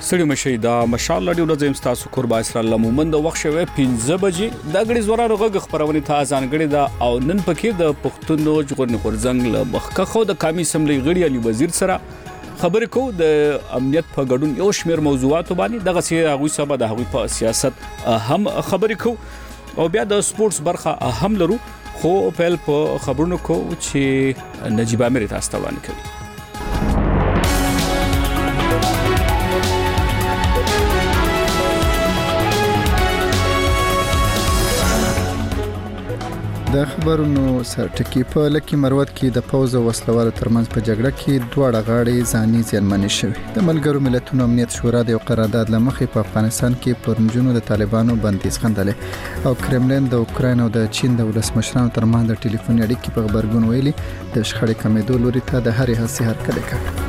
سړی مشي دا مشال لډیو د زم تاسو قربا اسرائیل مومند وخت شوه 15 بجې د غړي زورانو غږ خبرونه ته ځانګړي دا او نن پکې د پښتون جوړن خورزنګ له مخکخو د قومي سملي غړي علي وزیر سره خبرې کو د امنیت په ګډون یو شمېر موضوعات باندې دغه سي هغه سبا د هغه په سیاست هم خبرې کو او بیا د سپورتس برخه هم لرو خو په خبرونو کو چې نجيب امیر تاسو ته وړاندې کوي. د خبرونو سرټکی په لکه مروت کې د پوز او وسلوالو ترمنځ په جګړه کې دواړه غاړې ځاني زیانمنې شوې. د ملګرو ملتونو امنیت شورا د یو قرارداد لمخې په افغانستان کې پرنجونو د طالبانو بندیز غندلې او کرملین د اوکراین او د چین د ولسمشرانو ترمنځ د ټلیفوني اړیکې په خبرګون ویلي د شخړې کمېدو لوري ته د هرې هڅې هرکلی کوي.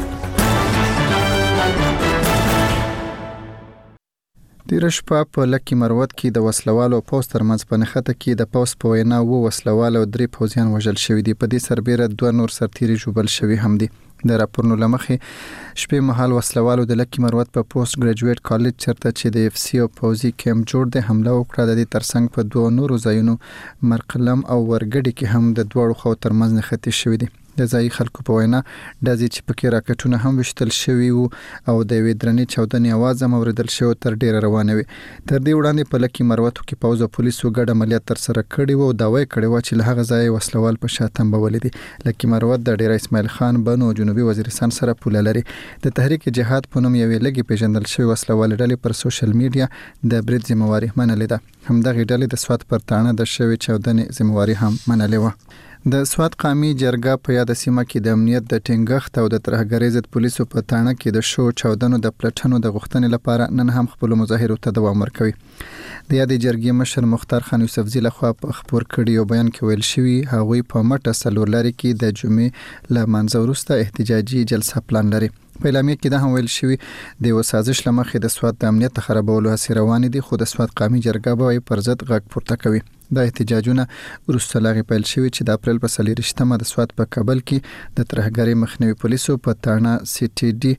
د رشپا په لکه مروت کې د وسلوالو پوس ترمنځ په نخته کې د پوس په وینا و وسلوالو 3 پوزیان وژل شوی دی. په دې سربېره 2 نور سرتیري جوبل شوی هم دي. د راپورنو لمخې شپې مهال وسلوالو د لکه مروت په پوسټ ګریجویټ کالج چرته چې د اف سی او پوزي کیمپ جوړ د حمله وکړه. د دې ترڅنګ په 2 نورو ځایونو مرقلم او ورګډي کې هم د دوړو خو ترمنځ نختی شوی دی. د ځای خلکو په وینا د دې چې پکې راکټونه هم وشتل شوی وو او د ویدرنې چودنې आवाज هم اوریدل شو تر ډیره روانه وي. تر دې وړاندې په لکه مروتو کې پوز او پولیسو ګډ عملیات تر سره کړی وو او داوی کړی و چې له هغه ځای وسلوال په شاتم بولې دي. لکه مروت د ډیر اسماعیل خان بنو جنوبي وزیرستان سره پوله لري. د تحریک جهاد په نوم یوې لګي پیژندل شوی وسلوال ډلې پر سوشل میډیا د برید ذمہواری منلې ده. همدغه ډلې د سواد پر تانه د شوی چودنې ذمہواری هم منلې و. د سواد قومي جرګه په یاد سیمه کې د امنیت د ټینګښت او د ترهګرۍ ضد پولیسو په تانه کې د شو چودنو د پلټنو د غوښتنې لپاره نن هم خپل مظاهرو ته دوام ورکوي. د یادې جرګې مشر مختار خان یوسفزي لخوا په خبر کړي یو بیان کې ویل شوی هغوی په مټه سلور لري کې د جمعې ل منځ وروسته احتجاجي جلسه پلان لري. په اعلامیه کې دا هم ویل شوی د وسازش لمخې د سواد د امنیت خرابولو هڅې روانې دي خو د سواد قومي جرګه به پر ضد غږ پورته کوي. د احتجاجونه وروسته لاغي پیل شوی چې د اپریل په 24مه د سواد په کابل کې د ترهګرۍ مخنیوي پولیسو په تاڼه سی ټي ډي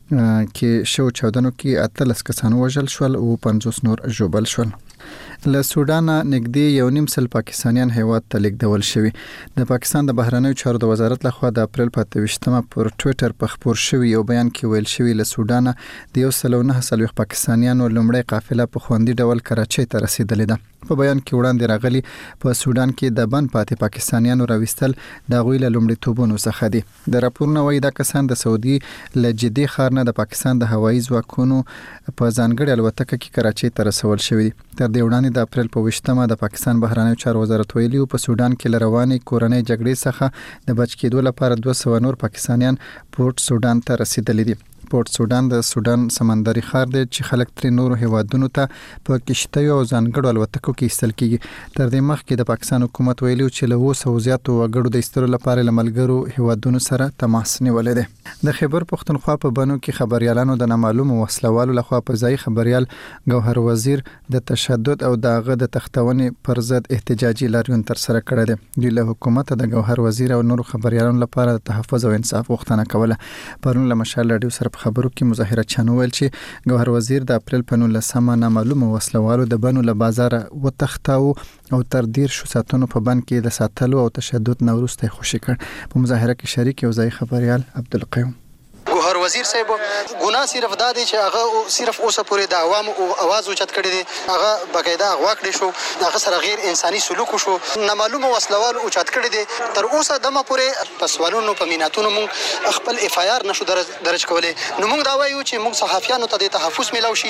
کې شو چودنو کې 13 کسان وژل شول او 50 نور ژوبل شول. له سودان نږدې 1.5 پاکستانیان هیواد ته لیږدول شوی. د پاکستان د بهرنیو چارو د وزارت لخوا د اپریل په 28مه پر ټوئیټر په خبر شوی یو بیان کې ویل شوی له سودان د 109 پاکستانیانو لومړی قافله په خوندي ډول کراچۍ ته رسیدلې ده. په بیان کې وړاندې راغلي په سودان کې د بن پاتې پاکستانیانو راوستل د غوی له لومړي توبونو څخه دي. د راپورنه وایي دا کسان د سعودي له جدي ښار نه د پاکستان د هوایي ځواکونو په ځانګړي الوتکه کې کراچۍ ته رسول شوی دي. تر دې وړاندې د اپریل په 28مه د پاکستان بهرنیو چارو وزارت ویلي په سودان کې لرواني کورنۍ جګړې څخه د بچ کېدو لپاره 200 نور پاکستانیان پورت سودان ته رسیدلي دي. پورت سودان د سودان سمندري ښار دی چې خلک تر نورو هیوادونو ته په کشتیو او ځانګړو الوتکو کې ایستل کیږي. تر دې مخکې د پاکستان حکومت ویلي چې له 200 زیاتو وګړو د ایستلو لپاره لملګرو هیوادونو سره تماس نیولې ده. د خیبر پښتونخوا په بنو کې خبريالانو د نامعلومو وسلوالو لخوا په ځای خبريال ګوهر وزیر د تشدد او داغه د تختونې پر ضد احتجاجي لاریون تر سره کړی دی. د حکومت د ګوهر وزیر او نورو خبريالانو لپاره د تحفظ او انصاف غوښتنه کوله. پرون له مشال رادیو سره خبرو کې مظاهره چانو ویل چې ګوهر وزیر د اپریل په 19مه نامعلومه وسلوالو د بنو له بازار وتښتاو او تر 10 ساعتونو په بند کې د ساتلو او تشدد نه وروسته خوشی کړ. په مظاهره کې شریک یو ځای خبريال عبدالقیوم ګوهر وزیر صاحب ګناه صرف دا دی چې هغه صرف اوسه پورې د عوامو आवाज اوچت کړی دی. هغه بقاعده اغوا کړی شو. هغه سره غیر انساني سلوک شو. نامعلومه وسلوال اوچت کړی دی. تر اوسه دمه پورې په سوالونو په میناتونو مونږ خپل اف آی آر نشو درج کولای. نو مونږ دا وایو چې مونږ صحافیانو ته د تحفظ ملو شي.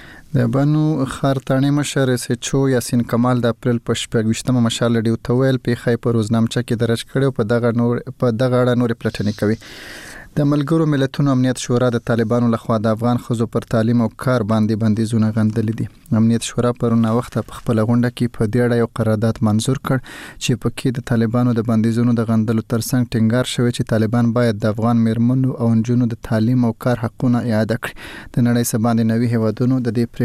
د بنو خارتانی مشر سچو یاسین کمال د اپریل په 28مه مشال لډیو تویل په خای په روزنامچه کې درج کړو په دغه اړه نور پلټنې کوي. د ملګرو ملتونو امنیت شورا د طالبانو لخوا د افغان ښځو پر تعلیم او کار باندې بندیزونه غندلې دي. امنیت شورا پرونه وخت په خپل غونډه کې په دې اړه یو قرارداد منزور کړ چې په کې د طالبانو د بندیزونو د غندلو ترڅنګ ټینګار شوی چې طالبان باید د افغان میرمنو او نجونو د تعلیم او کار حقونه اعاده کړي. د نړۍ سباندې نوي هیوادونو د دې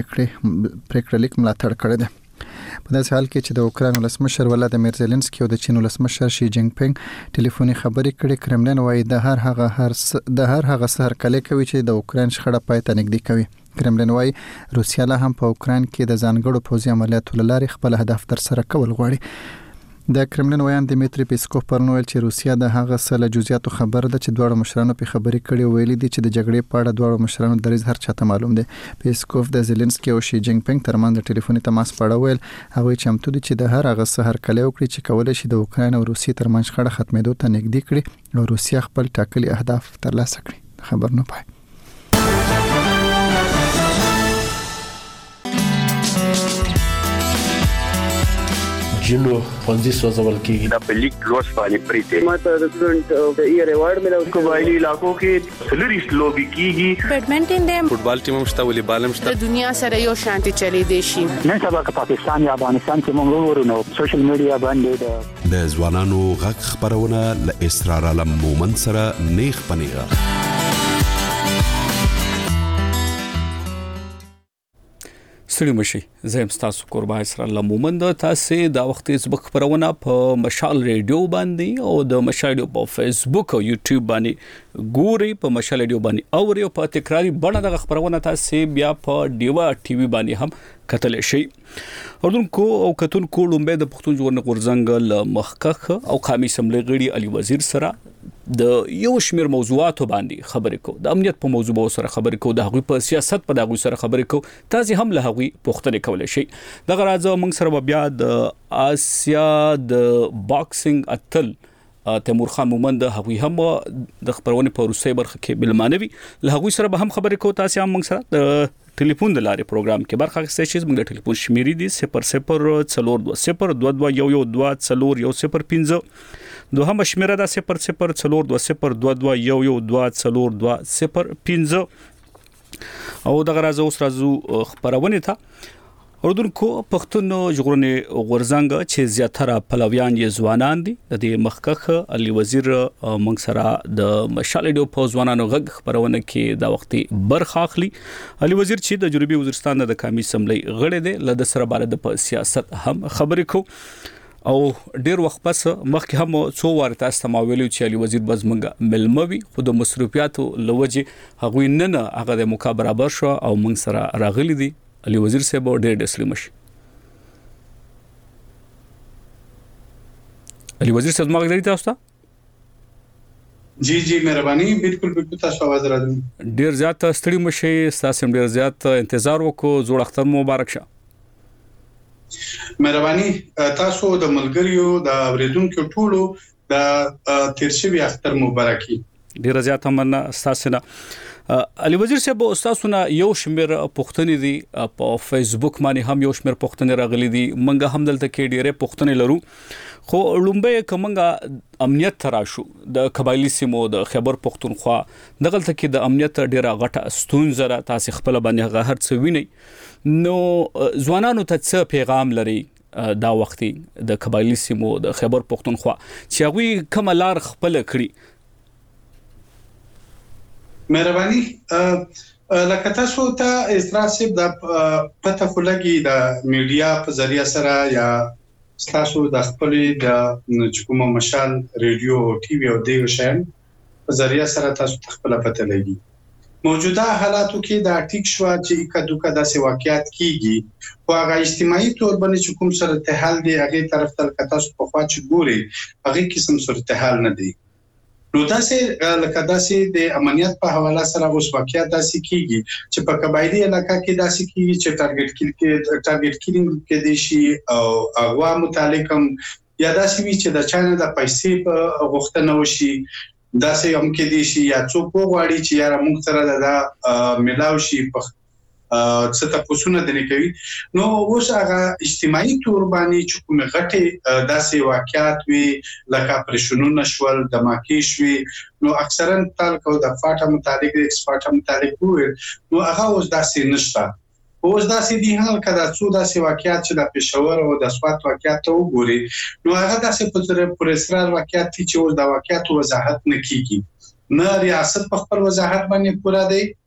پریکړې لیک ملاتړ کړی دی. په داسې حال کې چې د اوکراین ولسمشر ولادیمیر زيلنسکي او د چین ولسمشر شي جینګ پینګ ټلیفوني خبرې کړې. کرملین وايي د هر هغه سر کله کوي چې د اوکراین شخړه پای ته نږدې کوي. کرملین وايي روسیا لا هم په اوکران کې د ځانګړو پوځي عملیاتو لارې خپل هدف تر سره کول غواړي. د کرملین وایان دیمیتری پیسکوف پرون ویل چې روسیا د هغه څه له جزئیاتو خبر ده چې دواړو مشرانو په خبرې کړي ویلي دي چې د جګړې په اړه دواړو مشرانو دریځ هر چاته معلوم دی. پیسکوف د زيلنسکي او شي جینګ پینګ ترمنځ د ټلیفوني تماس په اړه ویل هغه چمتو دي چې د هر هغه څه هرکلی وکړي چې کولای شي د اوکران او روسیې ترمنځ شخړه ختمېدو ته نږدې کړي او روسیا خپل ټاکلي اهداف ترلاسه کړي. خبر نه پای. جنو فنزي سوزول کیږي دا په لیک لوس باندې پریته ماته د سټوډنټ د ایئر ایوارډ ملو قبایلی علاقو کې سلریس لوبي کیږي بیډمنټن دی فوټبال ټیم مشته والیبال مشته د دنیا سره یو شانتي چلی دی شي نن سبا که پاکستان یا افغانستان کې موږ ورونو سوشل میډیا باندې د ځوانانو غږ خبرونه ل اسرار علم مومن سره نیخ پنیغه. ستړي مشي زم تاسو قربا اسرائیل مومند تاسو دا وخت فیسبوک خبرونه په مشال ریډیو باندې او د مشال ریډیو په فیسبوک او یوټیوب باندې ګوري په مشال ریډیو باندې او یو په تکراری بڼه د خبرونه تاسو بیا په ډیوا ټي وي باندې هم کتل شي. اردوونکو او کتونکو لومبه د پښتون ژغورنې غورځنګ ل مخکخ او قومي سملې غړي علي وزیر سره د یو شمیر موضوعاتو باندې خبرې کو د امنیت په موضوع سره خبرې کو د هغوی په سیاست په دغه سره خبرې کو تاسو هم له هغوی پوښتنه کولای شئ. دغه راځه موږ سره بیا د آسیا د باکسینګ اتل تیمور خان مومند هغوی هم د خبرونه په روسي برخه کې بلمانوي له هغوی سره به هم خبرې کو. تاسو هم موږ سره د ټلیفون د لارې پروګرام کې برخه اخیستئ چې موږ د ټلیفون شمیرې دي 0042221015 دوهم شمیره ده 0042221015 او دغه راځو اوس راځو خبرونه ته. اردوونکو پښتون ژغورنې غورځنګ چې زیاتره پلویان یې ځوانان دي د دې مخکخ علي وزیر موږ سره د مشال ریډیو په ځوانانو غږ خبرونه کې دا وختي برخه اخلي. علي وزیر چې د جنوبي وزیرستان د قومي اسمبلی غړی دی له د سره باره د سیاست هم خبرې کو او ډیر وخت پس مخکې هم څو واره تاسو ته ویلو چې علي وزیر بزمنګ ملموي خو د مصروفیاتو لوجه هغوی نه هغه د مقابله برابر شو او موږ سره راغلي دي. علي وزیر صاحب ډېر ډېر مشي. علي وزیر صاحب ما غوښتل تاسو ته جی مهرباني بالکل تاسو आवाज راځي. ډېر زیات ستړي مشي تاسو ډېر زیات انتظار وکړو. جوړ اختر مبارک شه. مهرباني تاسو د ملګریو د اوریدونکو ټولو د تیرشوي اختر مبارکي. ډېر زیات مننه تاسو نه. علي وزیر صاحب تاسو نه یو شمیر پښتنې دي په فیسبوک باندې هم یو شمیر پښتنې راغلي دي. منګه هم دلته کې ډېرې پښتنې لرو خو لومبه کومنګه امنیت تراشو د قبایلی سیمو د خیبر پښتونخوا دغلته کې د امنیت ډېره غټه ستونزه را تاسو خپل باندې هر څه ویني. نو ځوانانو ته څه پیغام لري دا وختي د قبایلی سیمو د خیبر پښتونخوا چې هغه کوم لار خپل کړی؟ مهرباني لکه تاسو ته استراسب د پته خلګي د میډیا په ذریعہ سره یا تاسو د خپل د کومه مشال ریډیو او ټي وي او د شین په ذریعہ سره تاسو خپل پته لګي. موجوده حالاتو کې دا ټیک شو چې کدوکه داسې واقعیت کیږي او هغه اجتماعي تور باندې کوم صورتحال دی هغه طرف ته تاسو په خوا چې ګوري هغه قسم صورتحال نه دی. نو داسې لکه داسې د امنیت په حواله سره اوس واقعیت داسې کیږي چې په قبایلی علاقہ کې داسې کیږي چې ټارګټ کیلینګ کې دي شي او اغوا متعلقم یا داسې وی چې د چانه د پیسې په غوښتنه وشي داسې هم کې دي شي یا څوک وغواړي چې یاره موږ سره د ملاو شي په څه تاسو نه دني کوي. نو اوس هغه اجتماعي تور باندې چې کوم غټي داسې واقعیت وي لکه پرشنونه شول د ماکی شوي نو اکثرا تعلق د فاټه متعلق د ایکسپورټ متعلق وي نو هغه اوس داسې نشته. اوس داسې دي هغه کدا څو داسې واقعیت چې د پېښور او د سوات واقعیت ته وګوري نو هغه داسې پر اسرار واقعیت چې اوس د واقعیت وضاحت نه کیږي. نه ریاست په خپل وضاحت باندې پورا دی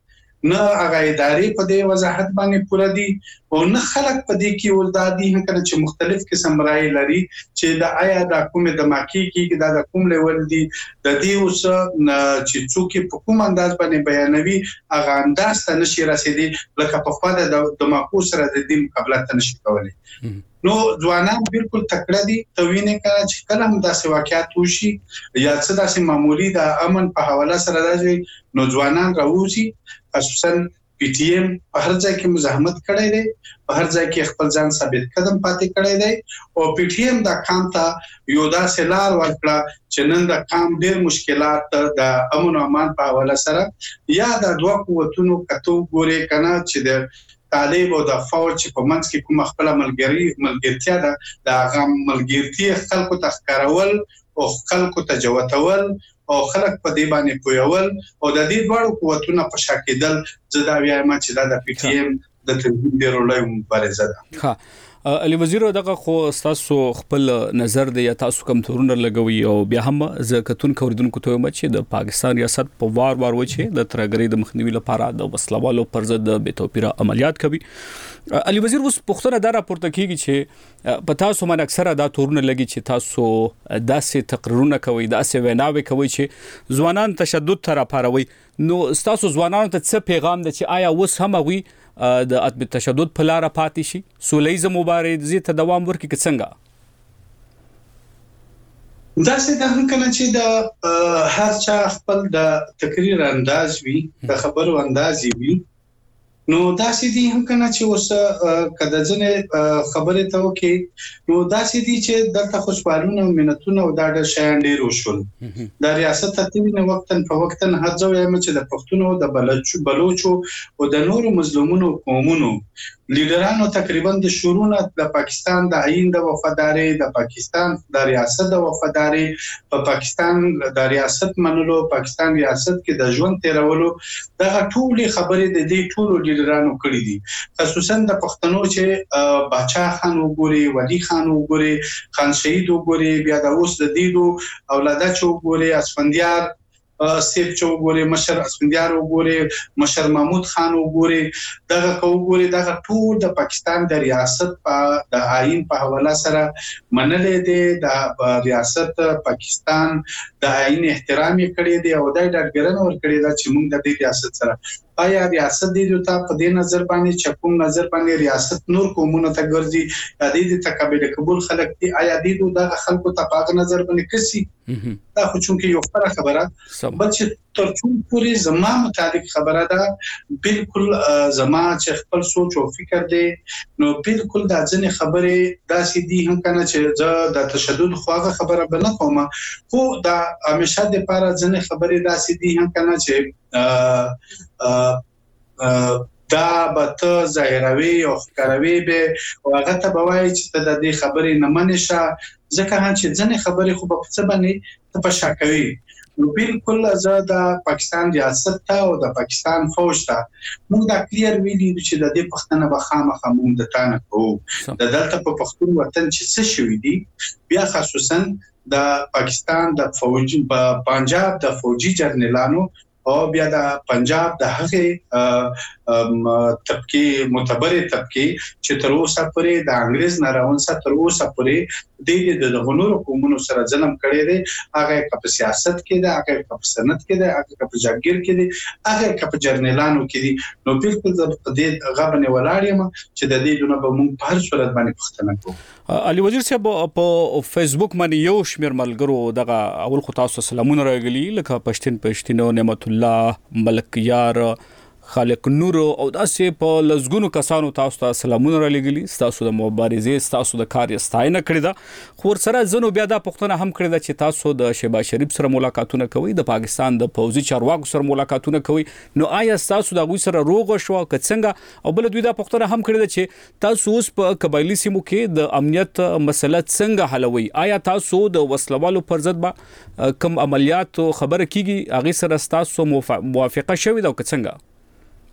نه هغه ادارې په دې وضاحت باندې پوره دي او نه خلک په دې کې ولدادي هم کنه چې مختلف قسم رائے لري چې د آیا د کومه د ماکی کې د کوم لیول دي د دې اوس چې څوک په کوم انداز باندې بیانوي هغه انداز ته نشي رسیدي لکه په خوا د ماکو سره د دې مقابله ته نشي کولای نو ځوانان بالکل تکړه دي توینه کړه چې کله هم داسې واقعیت وشي یا څه داسې معمولی د امن په حواله سره راځي نو ځوانان راوځي خصوصا پی ټی ایم په هر ځای کې مزاحمت کړی دی په هر ځای کې خپل ځان ثابت قدم پاتې کړی دی او پی ټی ایم د کام ته یو داسې لار ورکړه چې نن د کام ډېر مشکلات د امن او امان په حواله سره یا د دوه قوتونو کتو ګوري کنه چې د طالب او د فوج په منځ کې کوم خپل ملګرتیا ده د هغه ملګرتیا خلکو ته ښکارول او خلکو ته جوتول او خلک په دې باندې پویول او د دې ډول قوتونو په شاکېدل زدا وایم چې دا د پی ټی ایم د تنظیم ډیرو لوی مبارزه ده ها علي وزیر دغه خو تاسو خپل نظر دی یا تاسو کوم تورونه لګوي او بیا هم زکتون کوردونکو ته مچ د پاکستان ریاست په وار وچه د ترګری د مخنیوي لپاره د وسلوالو پر ضد به توپیره عملیات کوي علي وزیر اوس پښتنه دا راپورته کیږي چې په تاسو باندې اکثره دا تورونه لګي چې تاسو داسې تقریرونه کوي داسې ویناوي کوي چې ځوانان تشدد تر پاروي نو تاسو ځوانانو ته څه پیغام دی چې آیا وس هم وي د عدم تشدد په لار پاتې شي سولېزه مبارزه ته دوام ورکړي څنګه دا څه د هم کنه چې د هر چا خپل د تقریر انداز وي د خبرو انداز وي نو دا سې دي هم کنه چې اوس کله ځنه خبره ته وکي نو دا سې دي چې دلته خوشحالونه منتونه او دا د شان ډیر وشول د ریاست ترتیب نه وختن په وختن هڅه وایم چې د پښتونو د بلوچو او د نورو مظلومونو قومونو لیډرانو تقریبا د شورونه د پاکستان د عین د وفاداری د پاکستان د ریاست د وفاداری په پاکستان د ریاست منلو پاکستان ریاست کې د ژوند تیرولو دغه ټولې خبرې د دې ټولو لیډرانو کړې دي خصوصا د پښتنو چې باچا خان وګوري ولی خان وګوري خان شهید وګوري بیا د اوس د دیدو اولاده چې وګوري اسفندیار سیب چوغوري مشر اسفندیار وګوري مشر محمود خان وګوري دغه کوګوري دغه ټول د پاکستان د ریاست په د آئین په حواله سره منلې دي د ریاست پاکستان د آئین احترام کړی دی او د ډاډګرنه ور کړی دا چې موږ د دې ریاست سره آیا ریاست دې ته په دې نظر باندې چې کوم نظر باندې ریاست نور کومونه ته ګرځي د دې ته قابل قبول خلک دي آیا دې د خلکو ته په نظر باندې کسي دا خو چونکه یو فرق خبره بل چې تر څو پوری زما مطابق خبره ده بالکل زما چې خپل سوچ او فکر دی نو بالکل دا ځنې خبره داسې دي هم کنه چې د تشدد خواغه خبره بل نه کومه خو دا همیشه د لپاره ځنې خبره داسې دي هم کنه چې دا به ته ظاهروي او ښکاروي به او هغه ته به وایي چې د دې خبرې نه منشه ځکه چې ځنې خبرې خو په څه باندې ته په شاکوي نو بالکل زه د پاکستان ریاست ته او د پاکستان فوج ته موږ دا کلیر ویلي چې د دې پښتنه به خامخا موږ د تانه کوو د دلته په پښتون وطن چې څه شوی دی بیا خصوصا د پاکستان د فوج په پنجاب د فوجي جرنیلانو او بیا د پنجاب د هغه طبقه معتبر طبقه چې تر اوسه پورې د انګريز ناراون سره تر اوسه پورې د غنور قومونو سره ظلم کړی دی هغه په سیاست کې دی هغه په صنعت کې دی هغه په جاګیر کې دی هغه په جرنیلانو کې دی نو بالکل د دې غبنه ولاړ یم چې د دې دونه به موږ په هر صورت باندې پښتنه کوو علي وزیر صاحب په فیسبوک باندې یو شمیر ملګرو دغه اول خو تاسو سلامونه راغلي لکه پښتنو نعمت الله ملک یار خالق نور او داسې په لزګونو کسانو تاسو ته سلامونه را لګلي تاسو د مبارزې تاسو د کار ستاینه کړی دا خو سره زنو بیا د پښتنه هم کړی دا چې تاسو د شهباز شریف سره ملاقاتونه کوي د پاکستان د پوځي چارواکو سره ملاقاتونه کوي نو آیا تاسو د غوي سره روغ شو کڅنګ او بل دوی د پښتنه هم کړی دا چې تاسو اوس په قبایلی سیمو کې د امنیت مسله څنګه حلوي آیا تاسو د وسلوالو پر ضد به کوم عملیات خبره کیږي هغه سره تاسو موافقه شوي دا کڅنګ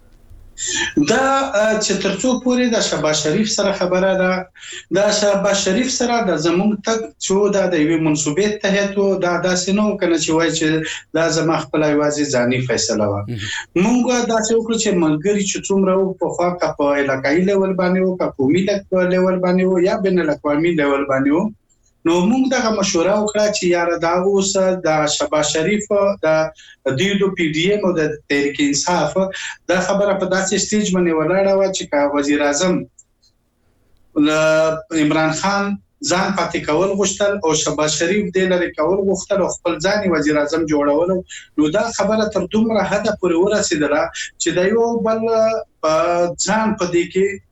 دا چې ترڅو پورې د شهباز شریف سره خبره ده د شهباز شریف سره د زموږ تک چې د یوې منسوبې تحت دا داسې نو کنه چې وای چې دا زما خپل ایوازي ځاني فیصله و مونږ دا څه وکړو چې ملګری چې څومره په خوا کا په علاقایي لیول باندې او کا قومي لیول باندې او یا بین الاقوامي لیول باندې نو موږ دغه مشوره وکړه چې یاره دا اوس د شهباز شریف د دیدو پی ډی ایم او د تحریک انصاف دا خبره په داسې سټیج باندې ولاړه و چې وزیر اعظم عمران خان ځان پاتې کول غوښتل او شهباز شریف د لری کول غوښتل او خپل ځاني وزیر اعظم جوړول نو دا خبره تر دومره حد پورې ورسېدله چې د یو بل ځان په دې کې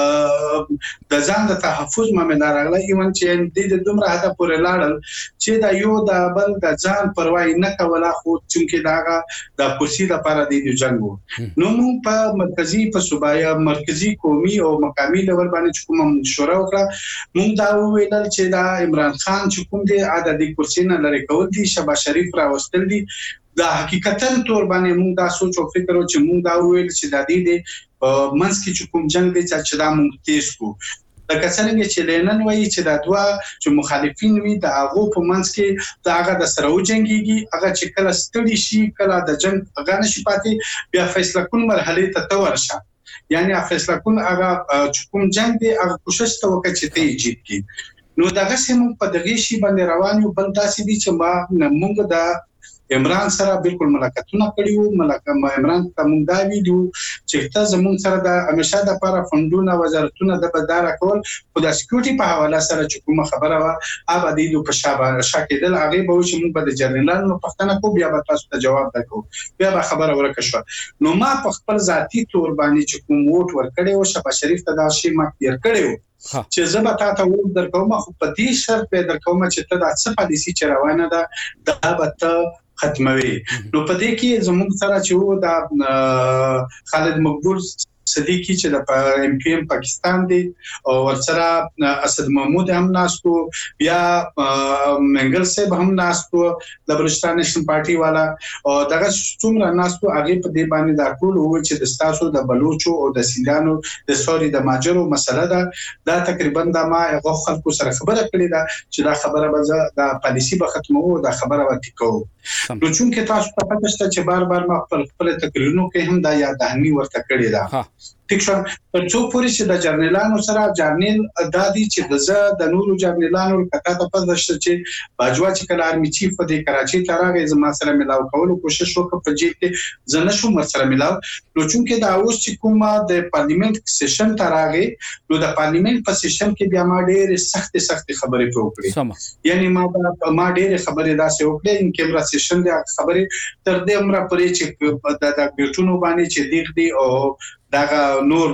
د ځان د تحفظ معاملې راغله ایون چې د دومره حد پورې لاړل چې دا یو د بل د ځان پروا نه کوله خو چې داغه د کرسي لپاره د جنگ نو موږ په مرکزی قومي او مقامي لیول باندې کوم مشوره وکړه موږ دا ویل چې دا عمران خان چې کوم دی عددي کرسي نه لري کول دي شهباز شریف راوستل دي دا حقیقتا تور باندې موږ دا سوچ او فکر او چې موږ دا ویل چې د دې منځ کې چې کوم جنگ دی چې دا موږ تیز کو لکه څنګه چې لینن وایي چې دا دوا چې مخالفین وي د هغه په منځ کې دا هغه د سره وجنګيږي هغه چې کله ستړي شي کله د جنگ غن شي پاتې بیا فیصله کول مرحله ته ورشه یعنی فیصله کول هغه چې کوم جنگ دی هغه کوشش ته وکړي چې ته ایجاد کړي نو دغه سیمه په دغه شی باندې روان یو بل داسې دي چې ما موږ د عمران سره بالکل ملاقاتونه کړیو عمران ته موږ دا ویډیو چې تاسو زموږ سره د همیشه د لپاره فندونه وزارتونه د بدار کول خو د سکیورټي په حواله سره چې کوم خبره وا ابدي د پښابه شاکېدل هغه به چې موږ به د جرنالانو پښتنه کو بیا به تاسو ته جواب درکو بیا به خبره ورکه شو نو ما په خپل ذاتی تور باندې چې کوم ووټ ورکړی او شهباز شریف ته دا شی ما تیر کړیو چې زما ته ووټ درکوم خو په دې شرط به درکوم چې ته د څه پالیسي چې روانه ده دا به ختموي نو په دې کې زموږ سره چې د خالد مقبول صدیقی چې د ام پی ام پاکستان دی او ورسره اسد محمود هم ناستو بیا منګل صاحب هم ناستو د بلوچستان نېشنل پارټي والا او دغه څومره ناستو هغه په دې باندې دا ټول و چې د ستاسو د بلوچو او د سیندانو د سوري د ماجرو مسله ده دا تقریبا د ما غو خلکو سره خبره کړې ده چې دا خبره به د پالیسي به ختمو او دا خبره به ټیکو نو چونکه تاسو ته پته شته چې بار بار ما خپل تقریرونو کې هم دا یادهنی ورته کړې ده ټیک شو پر څو پوری چې د جرنالانو سره جرنیل دادی چې د نورو جرنالانو کته ته پد شته چې باجوا چې کله آرمي چیف د کراچي ته راغی زما سره ملاو کولو کوشش وکړ په جیب کې زنه شو مر سره ملاو نو چونکه دا اوس چې کومه د پارلیمنت سیشن ته راغی نو د پارلیمنت په سیشن کې بیا ما ډېر سخت خبرې وکړې یعنی ما ډېر خبرې داسې وکړې ان کیمرا سیشن د خبرې تر دې عمره پرې چې د بیرټونو باندې چې دیغ دی او دا نور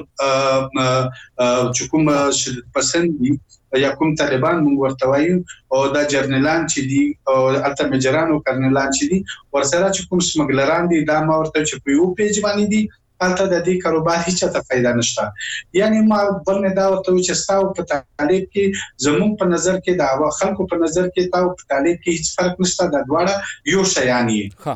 چې کوم شدت پسند دي یا کوم طالبان موږ ورته وایو او دا جرنالان چې دي او البته مجران او کرنلان چې دي ورسره چې کوم سمګلران دي دا ما ورته چې په یو پیج باندې دي البته د دې کاروبار هیڅ ته فائدہ نشته یعنی ما بل نه دا ورته چې تاسو په طالب کې زموږ په نظر کې دا خلکو په نظر کې تاسو په طالب کې هیڅ فرق نشته دا دواړه یو شیان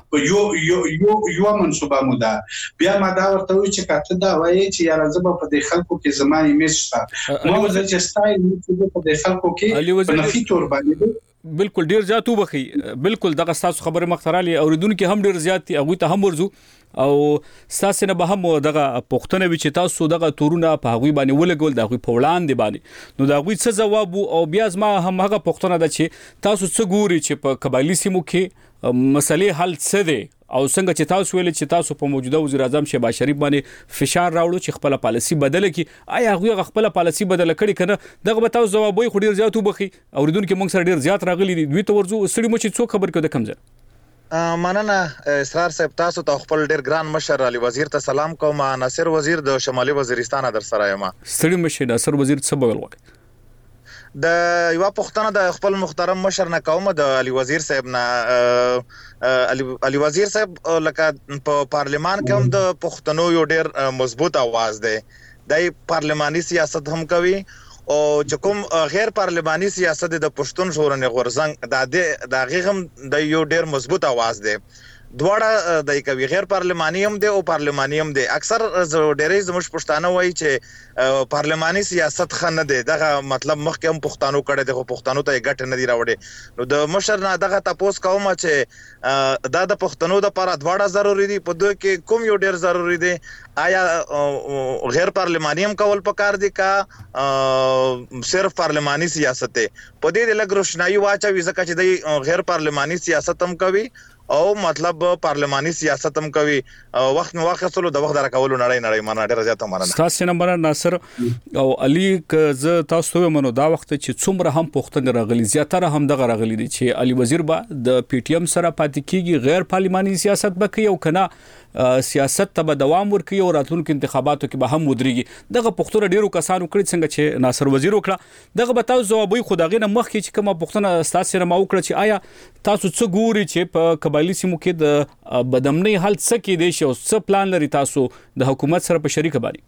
دي یو منسوبه موده بیا ما دا ورته چې کاته دا وایي چې یاره زما په دې خلکو کې زماني میش شته ما ورته چې ستایل په دې خلکو کې په نفي تور باندې بالکل ډیر زیات وبخي بالکل دغه تاسو خبره مخترالي اوریدونکو هم ډیر زیات دي هغه ته هم ورزو او ساسه نه به هم دغه پښتنه وی چې تاسو دغه تورونه په هغه باندې ولګول دغه په وړاندې باندې نو دغه څه جواب او بیا ما هم هغه پښتنه ده چې تاسو څه ګوري چې په قبایلی سیمو کې مسلې حل څه دي او څنګه چې تاسو ویل چې تاسو په موجوده وزیر اعظم شهباز شریف باندې فشار راوړو چې خپل پالیسي بدله کړي آیا هغه خپل پالیسي بدله کړي کنه دغه به تاسو جواب وي خو ډیر زیات وبخي اوریدونکو موږ سره ډیر زیات راغلي دي دوی ته ورزو سړي مو چې څو خبر کړه کمزه مننه اسرار صاحب تاسو ته خپل ډیر ګران مشر علي وزیر ته سلام کوم ناصر وزیر د شمالي وزیرستان در سره یم سړي مشه ناصر وزیر څه بغل وکړي د یو پښتنه د خپل محترم مشر نه کوم د علي وزیر صاحب نه علي وزیر صاحب لکه په پارلیمان کې هم د پښتنو یو ډیر مضبوط आवाज دی د پارلماني سیاست هم کوي او چې کوم غیر پارلماني سیاست د پښتون ژغورنې غورځنګ د هغه هم د یو ډیر مضبوط आवाज دی دواړه دای کوي غیر پارلماني هم دي او پارلماني هم دي اکثر ډېرې زموږ پښتانه وایي چې پارلماني سیاست خنه دي دغه مطلب مخکې هم پښتانو کړي دغه پښتانو ته ګټ نه دی راوړي نو د مشر نه دغه تاسو کوم چې دا د پښتنو د لپاره دواړه ضروری دي په دوی کې کوم یو ډېر ضروری دي آیا غیر پارلماني هم کول پکار دي کا صرف پارلماني سیاست دی په دې لګ روشنايي واچوي ځکه چې د غیر پارلماني سیاست هم کوي او مطلب پارلماني سیاست هم کوي وخت نو واخصلو د وخت درکولو نړۍ مننه ډیره زیاته مننه تاسو نمبر ناصر او علي ک تاسو منو دا وخت چې څومره هم پښتون راغلي زیاتره هم دغه راغلي دي چې علي وزیر با د پی ټی ایم سره پاتې کیږي غیر پارلماني سیاست به کوي او کنه سیاست ته به دوام ورکړي او راتلونکو انتخاباتو کې به هم ودرېږي دغه پښتون ډیرو کسانو کړی څنګه چې ناصر وزیر وکړه دغه به تاسو جوابوي خدای نه مخ کې چې کومه پښتون تاسو سره ما وکړه چې آیا تاسو څه ګوري چې په قبایلی سیمو کې د بدامنۍ حل څه کې دي او څه پلان لري تاسو د حکومت سره په شریک باندې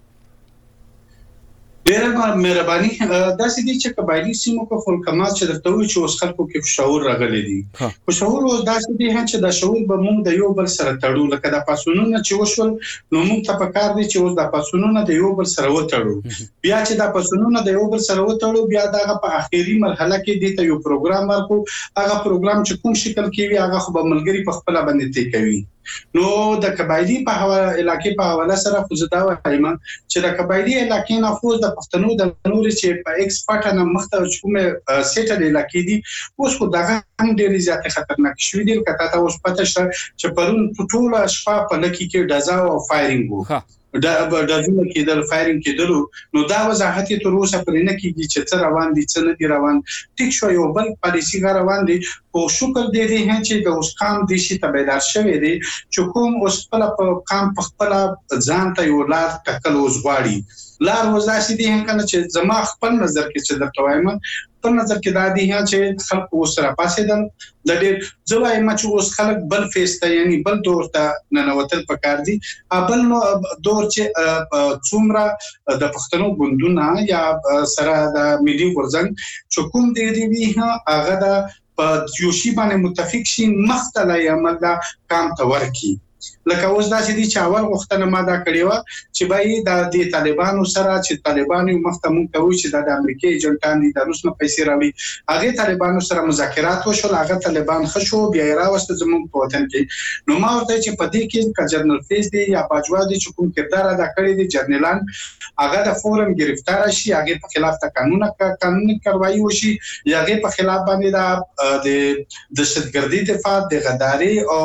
ډېر مهرباني دا سې دي چې قبایلی سیمو په خلکمات چې درته وي چې اوس خلکو کې شعور راغلي دي خو شعور اوس دا سې دي چې دا شعور به موږ د یو بل سره تړو لکه د پاسونونو چې وشول نو موږ ته پکار دي چې اوس د پاسونونو د یو بل سره وتړو بیا چې د پاسونونو د یو بل سره وتړو بیا دغه په اخیری مرحله کې د ته یو پروګرام ورکو هغه پروګرام چې کوم شکل کې وي هغه خو به ملګری په خپل باندې تی کوي نو د قبایلی په حواله علاقې په حواله سره خو زدا وایم چې د قبایلی علاقې نه خو د پښتنو د نور چې په ایکسپورت نه مخته کومه سیټل علاقې دي اوس خو دغه هم ډېر زیات خطرناک شوی دي کته تاسو پته شته چې پرون ټوله شپه په لکه کې ډزا او فایرینګ وو دا ځنه کېدل فایرینګ کېدل نو دا وضاحت تر اوسه پرې نه کیږي چې څه روان دي څه نه دي روان ټیک شو یو بل پالیسی روان دي او شکر دې چې د اوس قام د شي تبعیدار شوی دي چې کوم اوس په قام په خپل ځان ته یو لار ټکل اوس غواړي لار وزاسي دي کنه چې زما خپل نظر کې چې درته وایم په نظر کې دا دي چې خلک اوس را پاسېدل د ډېر ځوای ما چې اوس خلک بل فیس ته یعنی بل دور ته ننوتل پکار دي بل نو دور چې څومره د پښتنو ګوندونه یا سره د ملي ورزنګ چې کوم دی وی هغه د په یوشي باندې متفق شي مختله عمل دا کام ته ورکی لکه اوس دا چې دي چې اول وختونه ما دا کړی و چې بای د طالبانو سره چې طالبان یو مختمون کوي چې د امریکای ایجنټان دي د روس نه پیسې راوړي هغه طالبانو سره مذاکرات وشول هغه طالبان خشو بیا راوست زموږ په وطن کې نو ما ورته چې په دې کې ک جنرال فیس دي یا باجوا دي چې کوم کردار ادا کړی دي جنرالان هغه د فورم گرفتار شي هغه په خلاف ته قانوني کاروایی وشي یا هغه په خلاف باندې د دهشتګردي دفاع د غداري او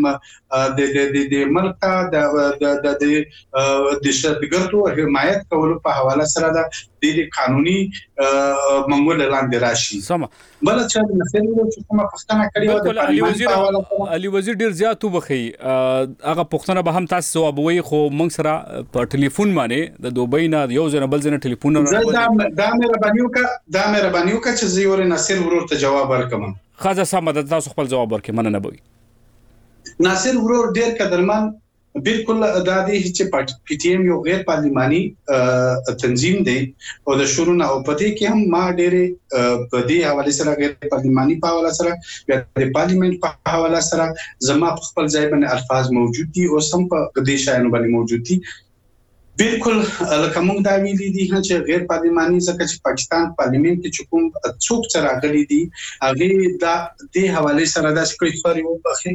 د ملک د دهشتګردو حمایت کولو په حواله سره د قانوني منګول لاندې راشي بل چې مثلا چې کومه پښتنه کړی و د علي وزیر ډیر زیات وبخي هغه پښتنه به هم تاسو جوابوي خو موږ سره په ټلیفون باندې د دوبۍ نه یو ځنه بل ځنه ټلیفون دا مهرباني وکړه چې زه یو ناصر ورور ته جواب ورکم خاصه سم د تاسو خپل جواب ورکړئ مننه بوي ناصر ورور ډیر قدرمن بالکل دا دی چې پی ټی ایم یو غیر پارلماني تنظیم دی او د شروع او پدې کې هم ما ډېر په دې حواله سره غیر پارلماني په حواله سره د پارلیمنت په حواله سره زما په خپل ځای باندې الفاظ موجود دي او سم په دې شایانو باندې موجود دي بالکل لکه موږ دا ویلي دي چې غیر پارلماني ځکه چې پاکستان پارلیمنت کې کوم څوک چې راغلي دي هغه دا د حواله سره دا څه کوي یو بخي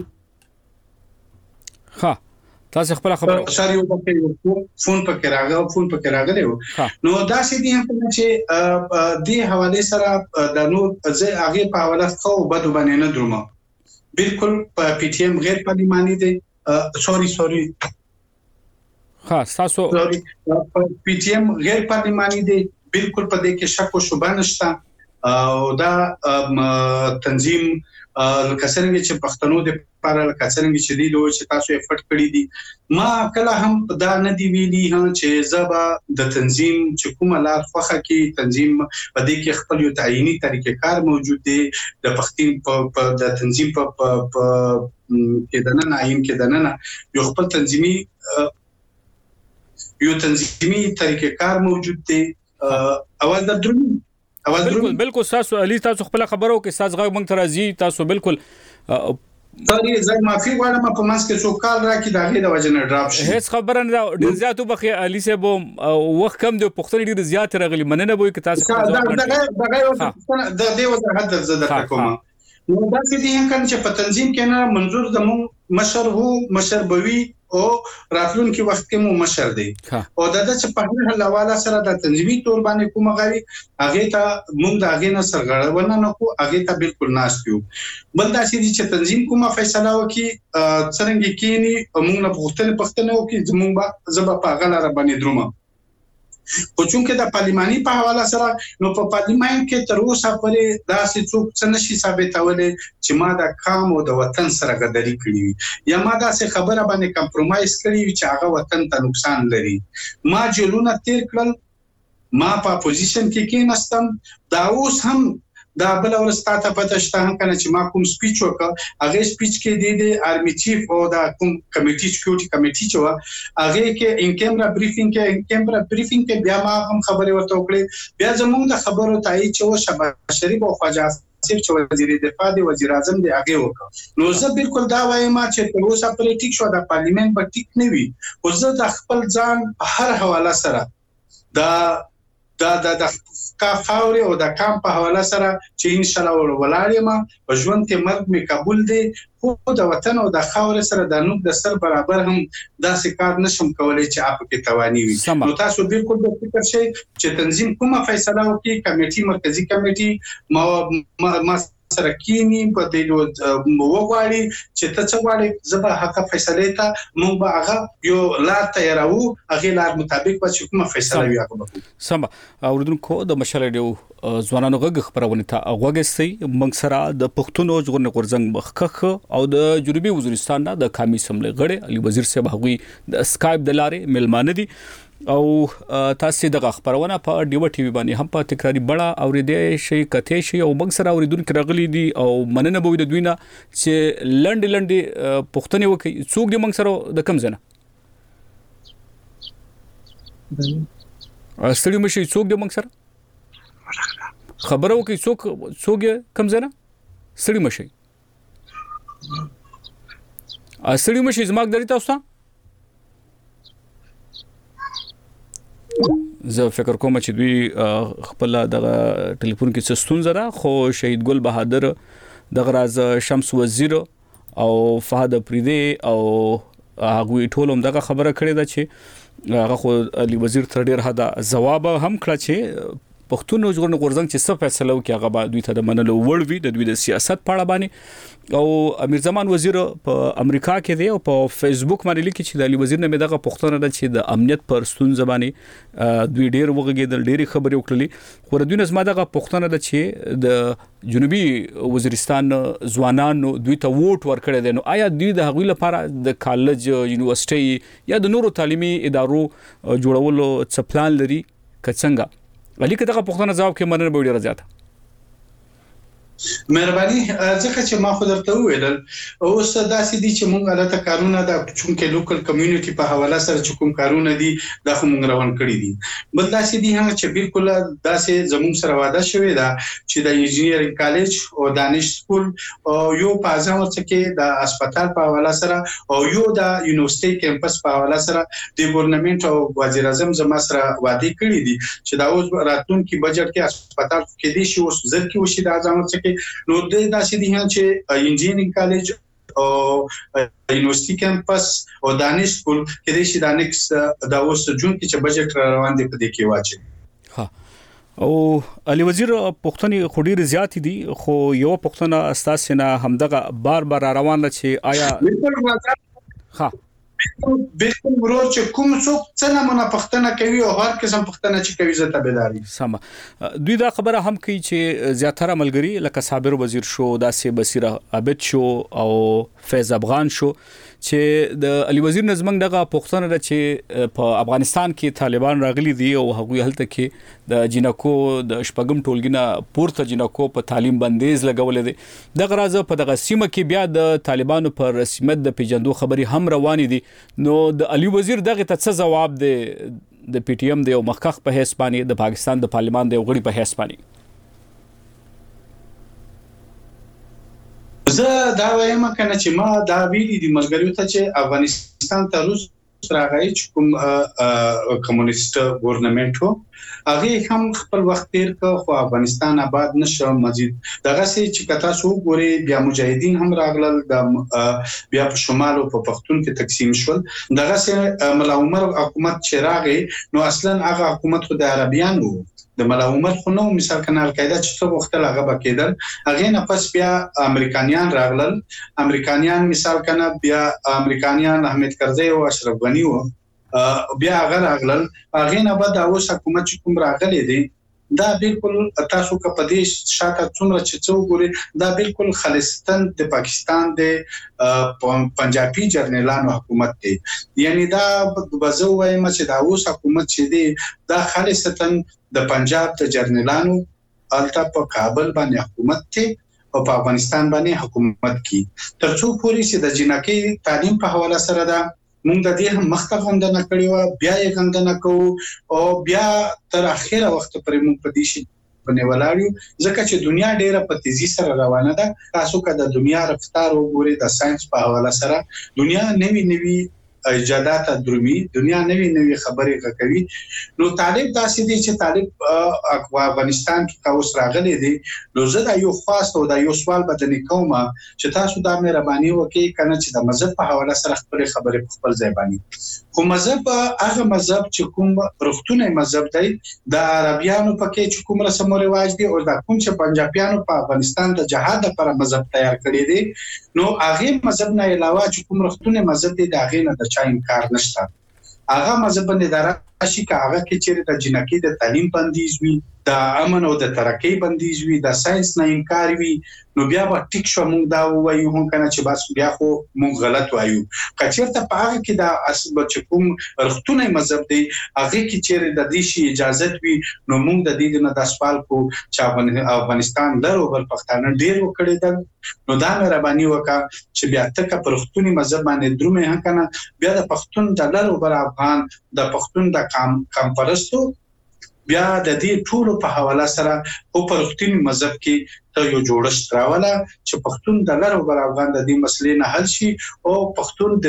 ها تاسو خپل خبره ساري وبکې فون پکې راغلی نو دا سې دي هم چې د حواله سره د نور زه هغه په حواله خو بده باندې نه دروم بالکل په پی ټی ایم غیر پارلماني دي سوري ها تاسو پی ټی ایم غیر پارلماني دي بالکل په دې کې شک او شبهه نشته او دا تنظیم لکسرنګ چې پښتنو د لپاره لکسرنګ چې دی دوی چې تاسو افورت کړی دي ما کله هم دا نه دی ویلي چې زبا د تنظیم چې کومه لار خوخه کې تنظیم په دې کې خپل یو تعینی طریقې کار موجود دی د پښتون په د تنظیم په کې دنه عین کې دنه یو خپل تنظیمي طریقې کار موجود دی اواز درنو بالکل تاسو علي تاسو خپل خبرو کې تاسو غوښمن ترازی تاسو بالکل سوري زه معافي غواړم په منځ کې څو کال راکې د هغې د وجې نه ډراپ شي. هیڅ خبره نه ده. ډېر زیات وبخښئ علي صاحب، وخت کم دی، پوښتنې ډېرې زیاتې راغلي. مننه به وي که تاسو دغه د دې وضاحت زه درته کوم. نو داسې دي چې په تنظیم کې نه منظور زموږ مشر وو، مشر به وي او راتلونکي وخت کې مو مشر دی او د چې په هر حواله سره د تنظیمي تور باندې کومه غوي هغه ته موږ د هغه نه سرغړونه نه کو، هغه ته بالکل ناشتیو. بل دا چې تنظیم کومه فیصله وکي څنګه کینی موږ نه پښتنه وکي زموږ زبا په غلا را باندې درومه. خو چونکه د پارلماني په حواله سره نو په پارلمان کې تر اوسه پورې داسې څوک څه نشي ثابتولای چې ما د قوم او د وطن سره غداري کړې وي یا ما داسې خبره باندې کمپرومایز کړی وي چې هغه وطن ته نقصان لري. ما جیلونه تیر کړل، ما په اپوزیشن کې کېناستم، دا اوس هم دا بل ورسته پته شته هم کنه چې ما کوم سپیچ وکړ، هغه سپیچ کې د آرمي چیف او د کوم کمیټي سکیورټي کمیټي چې و هغه کې ان کیمرا بریفینګ کې بیا ما هم خبرې ورته وکړې. بیا زموږ د خبرو تایید چې و شهباز شریف او خواجه آصف چې وزیر دفاع دی، وزیر اعظم دی، هغه وکړ. نو زه بالکل دا وایم چې تر اوسه پولیټیک شو د پارلیمنت به ټیک نه وي. او زه د خپل ځان هر حواله سره د کا خاوري او د کام په حواله سره چې ان شاء الله ولاړم په ژوند کې مرګ می قبول دی، خو د وطن او د خاوري سره د نوک د سر برابر هم داسې کار نشم کولای چې اپ کې توانی وي. نو تاسو بالکل د فکر شئ چې تنظیم کومه فیصله وکړي، کمیټي مرکزی کمیټي ما سره کینی په دې وګواړي چې ته څه غواړې، زبا حق فیصله ته موږ به هغه یو لار تیارو، هغه لار مطابق به کومه فیصله وي هغه وکړو. سم اوردونکو د مشال ډیو ځوانانو غږ خبرونه ته غوږستي موږ سره د پښتون ژغورنې غورځنګ مخکخ او د جنوبي وزیرستان د قومي سملې غړي علي وزیر صاحب هغوی د اسکایپ د لارې ملمانه دي او تاسو دغه خبرونه په ډیو ټي وي باندې هم په تکراری بڑا اوریدې شي کته شي او موږ سره اوریدونکو راغلي دي او مننه به د دوی نه چې لنډي پښتني وکي څوک دي موږ سره د کم زنه استړي مشي څوک دي موږ سره خبرو کوي څوک کم زنه استړي مشي زماګ درې تاسو زه فکر کوم چې دوی خپل دغه ټلیفون کې څستون زره، خو شهید ګل بهادر دغه راز شمس وزیر او فهد پریدي او هغه ټول هم دغه خبره کړې ده چې هغه خو علي وزیر تر ډیر حدا جواب هم کړ چې پښتون ژغورنې غورځنګ چې څه فیصله وکړي هغه به دوی ته د منلو وړ وي د دوی د سیاست په اړه باندې. او امیر زمان وزیر په امریکا کې دی او په فیسبوک باندې لیکي چې د علي وزیر نه دغه پښتون ده چې د امنیت پر ستونزه باندې دوی ډیر وغږیدل، ډېری خبرې وکړلې، خو دوی نظم دغه پښتون ده چې د جنوبي وزیرستان ځوانانو دوی ته ووټ ورکړي دي. نو آیا دوی د هغوی لپاره د کالج، یونیورسيټي یا د نورو تعلیمي ادارو جوړولو څه پلان لري که څنګه؟ علي کته پښتنه جواب کې مننه به ډیره زیاته. مهرباني ځکه چې ما خو درته وویل اوس داسې دي چې موږ البته کارونه د چونکه لوکل کمیونټي په حواله سره چې کوم کارونه دي دا خو موږ روان کړی دي. بل داسې دي چې بالکل داسې زموږ سره وعده شوې ده چې د انجینرینګ کالج او دانش سکول او یو په ځان ورڅکه د هسپتال په حواله سره او یو د یونیورسيټي کیمپس په حواله سره د ګورنمنت او وزیر اعظم زما سره وعده کړی دي چې دا اوس راتلونکي بجټ کې هسپتال کې دي شي اوس ځکه وشي د ځان ورڅکه نو د داسې دي چې انجینرینګ کالج او یونیورسيټي کیمپس او دانش سکول کې د شي د نیکس د اوس جون کې چې بجټ روان دي په دې کې واچي. ها او علي وزیر پښتني خډیر زیات دي، خو یو پښتنه استاسنه همدغه بار روانه چې آیا ها بالکل ورور چې کوم څوک څنګه مونږ پښتنه کوي او هر قسم پښتنه چې کوي زته بلاري سم. دوی دا خبره هم کوي چې زیاتره ملګری لکه صابر وزیر شو، داسې بصیره عابد شو او فیض افغان شو چې د علي وزیر نظمنګ دغه پښتنه چې په افغانستان کې طالبان راغلي دي او هغوی هلته کې د جنکو د شپږم ټولګینه پورته جنکو په تعلیم بندیز لګولې دي. دغه راز په دغه سیمه کې بیا د طالبانو پر رسمیت د پیجندو خبري هم روانې دي. نو د علي وزیر دغه ته څه جواب دی د پی ټی ایم دی او مخکخ په حساب باندې د پاکستان د پارلیمان د غړي په حساب باندې؟ زه دا وایم کنه چې ما دا ویلي دي ملګریو ته چې افغانستان ته روس راغی چې کوم کمونیست ګورنمنت وو هغه هم خپل وخت تیر کړ خو افغانستان آباد نشو مزید دغه چې کتا سو ګوري بیا مجاهدین هم راغلل بیا په شمال او په پښتون کې تقسیم شول دغه ملا عمر حکومت چې راغی نو اصلا هغه حکومت خو د عربیانو د ملا عمر خو نو مثال کنه القاعده چې څو وخت هغه بکیدل هغه نه پس بیا امریکایان راغلل امریکایان مثال کنه بیا امریکایان احمد کرزی او اشرف غنی و بیا هغه راغلل هغه نه بعد اوس حکومت چې کوم راغلی دی دا بالکل تاسو کا پدیش شاته څومره چې څو ګوري دا بالکل خالصتن د پاکستان د پنجابي جرنیلانو حکومت دی یعنی دا بزو وایم چې دا اوس حکومت چې دی دا خالصتن د پنجاب د جرنیلانو الته په کابل باندې حکومت دی او په افغانستان باندې حکومت کی ترڅو پوری چې د جنکی تعلیم په حواله سره دا موږ د دې هم مخته غندنه کړې و بیا یې غندنه کوو او بیا تر اخره وخت پرې موږ په دې شي باندې ولاړو ځکه چې دنیا ډیره په تیزی سره روانه ده تاسو که د دنیا رفتار وګورئ د ساينس په حواله سره دنیا نوي ایجادات درومي دنیا نوي خبرې کوي نو طالب داسې دي چې طالب افغانستان کې تاسو راغلي دي نو زه دا یو خاص او دا یو سوال بدني کوم چې تاسو دا مهرباني وکړئ کنه چې د مذهب په حواله سره خبرې په خپل ځای باندې کوم مذهب هغه مذهب چې کوم رښتونه مذهب دی د عربیانو پکې چې کوم رسم او رواج دي او دا کوم چې پنجابیانو په افغانستان د جهاد لپاره مذهب تیار کړی دی نو هغه مذهب نه علاوه چې کوم رښتونه مذهب دی دا هغه نه د چا انکار نشته هغه مذهب باندې دراشي که هغه کې چې د جنکی د تعلیم بندیز وي د امن او د ترقۍ بندیز وي د ساينس نه انکار وي نو بیا به ټیک شو موږ دا وایو هم کنه چې بس بیا خو موږ غلط وایو کچېرته په هغه کې دا اسب چې کوم رښتونه مذهب دی هغه کې چې د دې شي اجازه وي نو موږ د دې نه د سوال کو چې افغانستان درو بل پښتانه ډیر وکړي دل نو دا مهرباني وکړه چې بیا تک په رښتونی مذهب باندې درومه هکنه بیا د پښتون د لرو بر افغان د پښتون د کام پرستو بیا د دې ټولو په حواله سره په پښتوني مذهب کې ته یو جوړښت راولا چې پښتون د لرو بر افغان د دې مسلې نه حل شي او پښتون د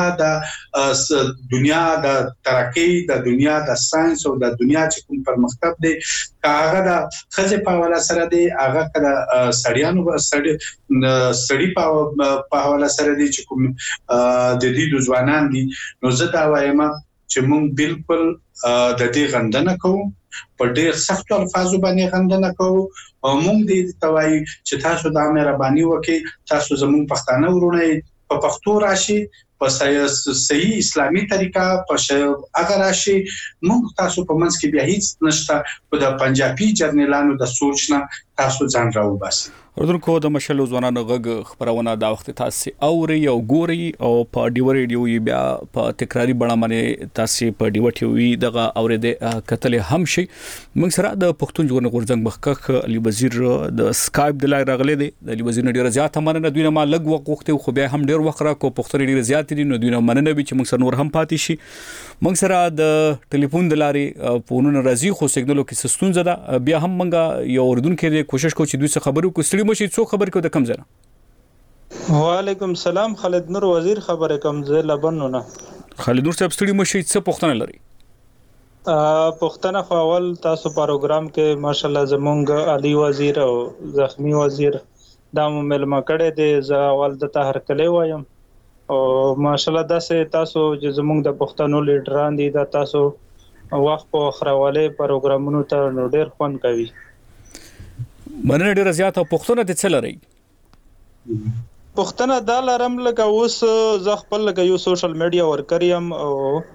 دنیا د ترقۍ د دنیا د ساينس او د دنیا چې کوم پرمختګ دی هغه د خځه په حواله سره دی هغه کله سړیانو سړی په حواله سره دی چې کوم د دې ځوانان دي نو زه دا وایم چې موږ بالکل د دې غندنه کوو په ډېر سخت الفاظو باندې غندنه کوو او موږ دې توای چې تاسو د مهرباني وکړئ تاسو زموږ پښتانه ورونه په پښتو راشي په صحیح اسلامي طریقه په اگر راشي موږ تاسو په منځ کې بیا هیڅ نشته په د پنجابي جرنیلانو د سوچنه تاسو ځان راوباسي اردوونکو د مشلو ځوانانو غږ خبرونه دا وخت تاسو اوري او ګوري او په ډیو ریډیو بیا په تکراری بڼه باندې تاسو په ډیو ټي دغه اورید کتل هم شي موږ سره د پښتون ژغورنې غورځنګ مخکخ علي وزیر د سکایپ د لای راغلي دی د علي وزیر ډیر زیات مننه دوی نه ما لګ وخت خو بیا هم ډیر وخت را کو پښتون ډیر زیات دي نو دوی نه مننه به چې موږ سره نور هم پاتې شي موږ سره د ټلیفون د لارې فونونه راځي خو سیګنالو کې سستون زده بیا هم موږ یو اردوونکو کوشش کوو چې دوی څه خبرو کو ستړي مشي څو خبر کو د کم زنه وعلیکم السلام خالد نور وزیر خبره کوم زه لبنونه خالد نور صاحب ستړي مشي څه پوښتنه لري پښتنه خو اول تاسو پروګرام کې ماشاءالله زمونږ علي وزیر او زخمی وزیر دا ملما کړه دې زه اول د تهر کلی وایم او ماشاءالله تاسو چې زمونږ د پښتنو لیډران دي دا تاسو وخت په خراواله پروګرامونو ته نو ډېر خوان کوي مننه ډیره زیاته پښتنه د څه لري پښتنه دا لرم لکه اوس زه خپل لکه یو سوشل میډیا ورکر یم او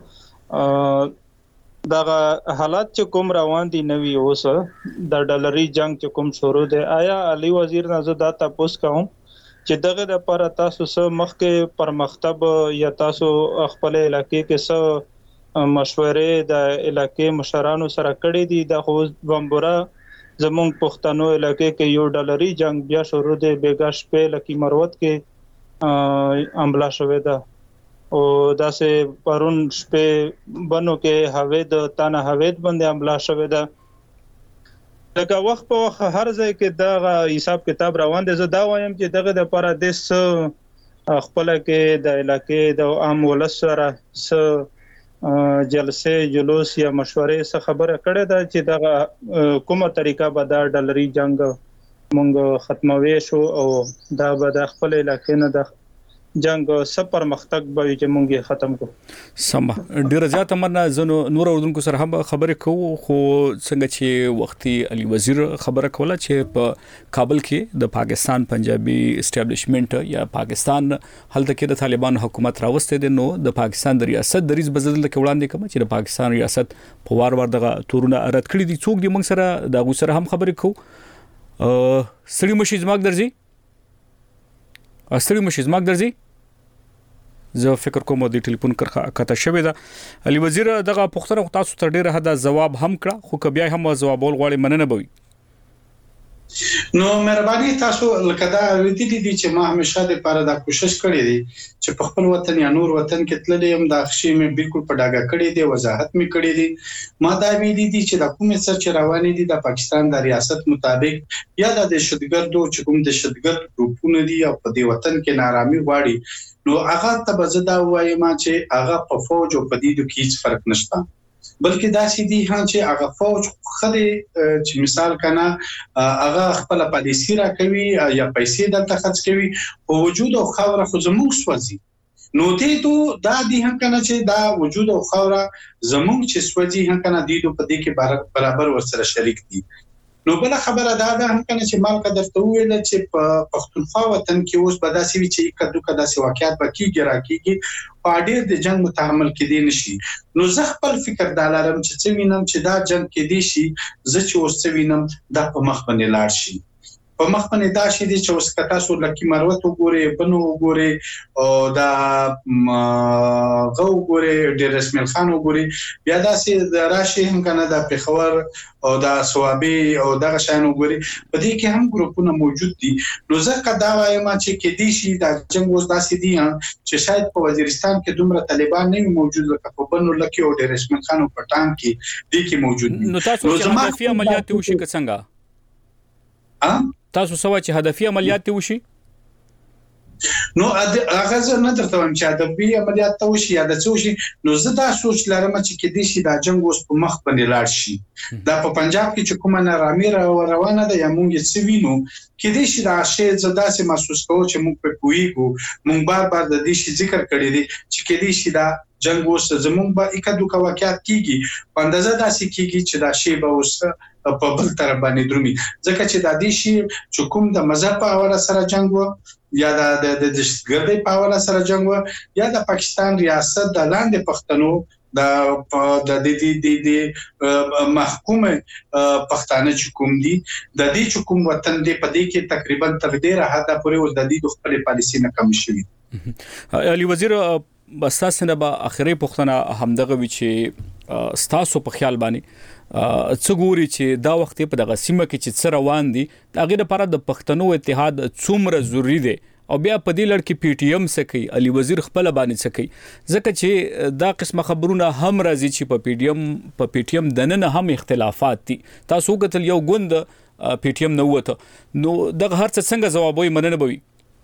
دا حالات چې کوم روان دي نوی اوس د ډالري جنگ چې کوم شروع دی آیا علي وزیر نه زه دا تاسو کوم چې دغه د لپاره تاسو سره مخکې پرمختګ یا تاسو خپل علاقې کې څه مشورې د علاقې مشرانو سره کړې دي د خو بمبورا زمونږ پښتنو علاقې کې یو ډالري جنگ بیا شروع دی بیګا شپې لکی مروت کې حمله شوې ده او داسې پرون شپې بنو کې هوید تانه هوید باندې حمله شوې ده لکه وخت په وخت هر ځای کې دا حساب کتاب روان دي. زه دا وایم چې دغه د لپاره د خپل کې د علاقې د عام ولس سره جلسه جلوس یا مشورې څخه خبره کړې ده چې دا کومه طریقه به دا ډالري جنگ مونږ ختموي شو او دا به د خپل علاقې نه د جنگ سپر مختق به چې مونږ ختم کو. سم ډیر زیات مرنه زنو نور اردوونکو سره هم خبرې کوو خو څنګه چې وختي علي وزیر خبره کوله چې په کابل کې د پاکستان پنجابي اسټابلیشمنت یا پاکستان هلته کې د طالبان حکومت راوسته دي نو د پاکستان د ریاست د ریس بدل کې وړاندې کوم چې د پاکستان ریاست په وار دغه تورونه رد کړی دي. څوک دي موږ سره د غو سره هم خبرې کوو. سړي مشي زماګ درځي استری مشي زماګ درځي زه فکر کوم د ټلیفون کرخه کته شوې ده. علي وزیر دغه پښتنه تاسو ته ډیره حدا جواب هم کړه خو کبیا هم جوابول غواړي مننه بوي. نو مهرباني تاسو لکه دا ویدي دي چې ما همیشه د لپاره دا کوشش کړې دي چې په خپل وطن یا نور وطن کې تللې هم دا خشي مې بالکل په ډاګه کړې دي وضاحت مې کړې دي. ما دا ویدي دي چې د کومې سر چې روانې دي د پاکستان د ریاست مطابق یا د شتګردو چې کوم د شتګرد ګروپونه دي او په دې وطن کې نارامي غواړي نو هغه ته بزدا وایم چې هغه په فوج او په دې کې هیڅ فرق نشته بلکې دا سې دي چې هغه فوج خدي چې مثال کنه هغه خپل پالیسي را کوي یا پیسې دلته خرڅ کوي او وجود او خاوره خو زموږ سوځي نو ته ته دا دي هم کنه چې دا وجود او خاوره زموږ چې سوځي هم کنه دي په دې کې برابر ورسره شریک دي. نو بل خبره دا هم کنه چې مال قدر ته ویل چې په پښتونخوا وطن کې اوس بداسي وی چې کدو کداسي واقعیت بکیږي راکېږي په ډېر د جنگ متحمل کې دي نشي. نو زه خپل فکر دالارم چې څه وینم چې دا جنگ کې دي شي زه چې اوس څه وینم دا په مخ باندې لاړ شي په مخ باندې دا شي چې اوس کتا سو لکی مروت وګوري بنو وګوري او دا غو وګوري د رسمل خان وګوري بیا دا سي راشي هم کنه د پیښور او دا سوابي او دغه شان وګوري په دې کې هم ګروپونه موجود دي. نو زه کدا وایم چې کې دي شي دا جنگ اوس داسې دي چې شاید په وزیرستان کې دومره طالبان نه موجود لکه په بنو لکی او د رسمل خان په ټان کې دي کې موجود دي. نو تاسو چې هدفي عملیات وشي څنګه تاسو سوا چې هدفي عملیات وشي نو هغه زه نه درته وایم چې هدفي عملیات وشي یا د څه شي نو زه دا سوچ لرم چې کې دي شي دا جنگ اوس په مخ باندې لاړ شي دا په پنجاب کې چې کومه نارامي روانه ده یا مونږ څه وینو کې دي شي دا شی زدا سه محسوس کوو چې مونږ په کویګو مونږ بار د دې شي ذکر کړی دي چې کې دي شي دا جنگ اوس زمونږ به اکدو کا واقعیت کیږي په اندازه داسې کیږي چې دا شی به اوس په بل طرف باندې درومي ځکه چې د دې شی چې کوم د مذهب په حواله سره جنگ و یا د دشتګردۍ په حواله سره جنگ و یا د پاکستان ریاست د لاندې پښتنو د دې محکومه پښتانه چې کوم دي د دې چې کوم وطن دی په دې کې تقریبا تر ډیره حد پورې د دې خپل پالیسي نه کم شوی. علي وزیر بستاسنه به اخري پښتنه همدغه وی چې ستاسو په خیال باندې څه ګوري چې دا وخت په دغه سیمه کې چې څه روان دي هغه لپاره د پښتنو اتحاد څومره ضروری دی او بیا په دې لړ کې پی ټی ایم سکی علي وزیر خپل باندې سکی ځکه چې دا قسمه خبرونه هم راځي چې په پی ټی ایم دنه هم اختلافات دي تاسو غتل یو ګوند پی ټی ایم نو وته نو دغه هر څه څنګه جوابوي مننه بوي.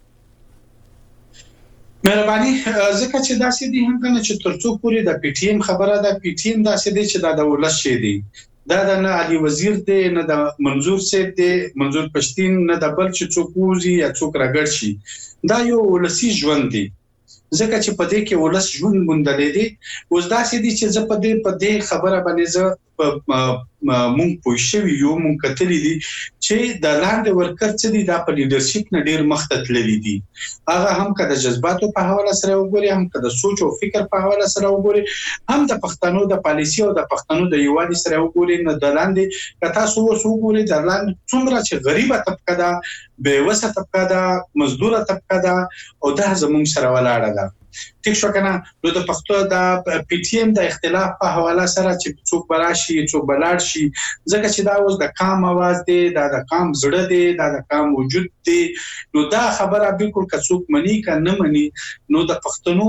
مهرباني ځکه چې داسې دي هم کنه چې ترڅو پورې د پی ټی ایم خبره ده پی ټی ایم داسې دي چې د ولس شي دي دا نه علي وزیر دی نه د منظور صاحب دی منظور پښتين نه د بل چې څوک وزي یا څوک راګړ شي دا یو ولسی ژوند دی ځکه چې په دې کې ولس ژوند مونډلې دي اوس داسې دي چې زه په دې خبره باندې زه مونږ پوه شوی یو مونږ کتلی دي چې د لاندې ورکر څه دي د په لیدرشپ نه ډیر مخته تللی دي هغه هم کده جذباتو په حواله سره وګوري هم کده سوچ او فکر په حواله سره وګوري هم د پښتنو د پالیسي او د پښتنو د یووالي سره وګوري نه د لاندې کته سو وګوري د لاندې څومره چې غریبه طبقه ده بے وسه طبقه ده مزدوره طبقه ده او دا زموږ سره ولاړه ده. ټیک شو کنه نو د پښتو د پی ټی ایم د اختلاف په حواله سره چې څوک براشي څوک بلاړ شي ځکه چې دا اوس د قام आवाज دی د قام زړه دی د قام وجود دی نو دا خبره بالکل کڅوک منی کا نه منی نو د پښتنو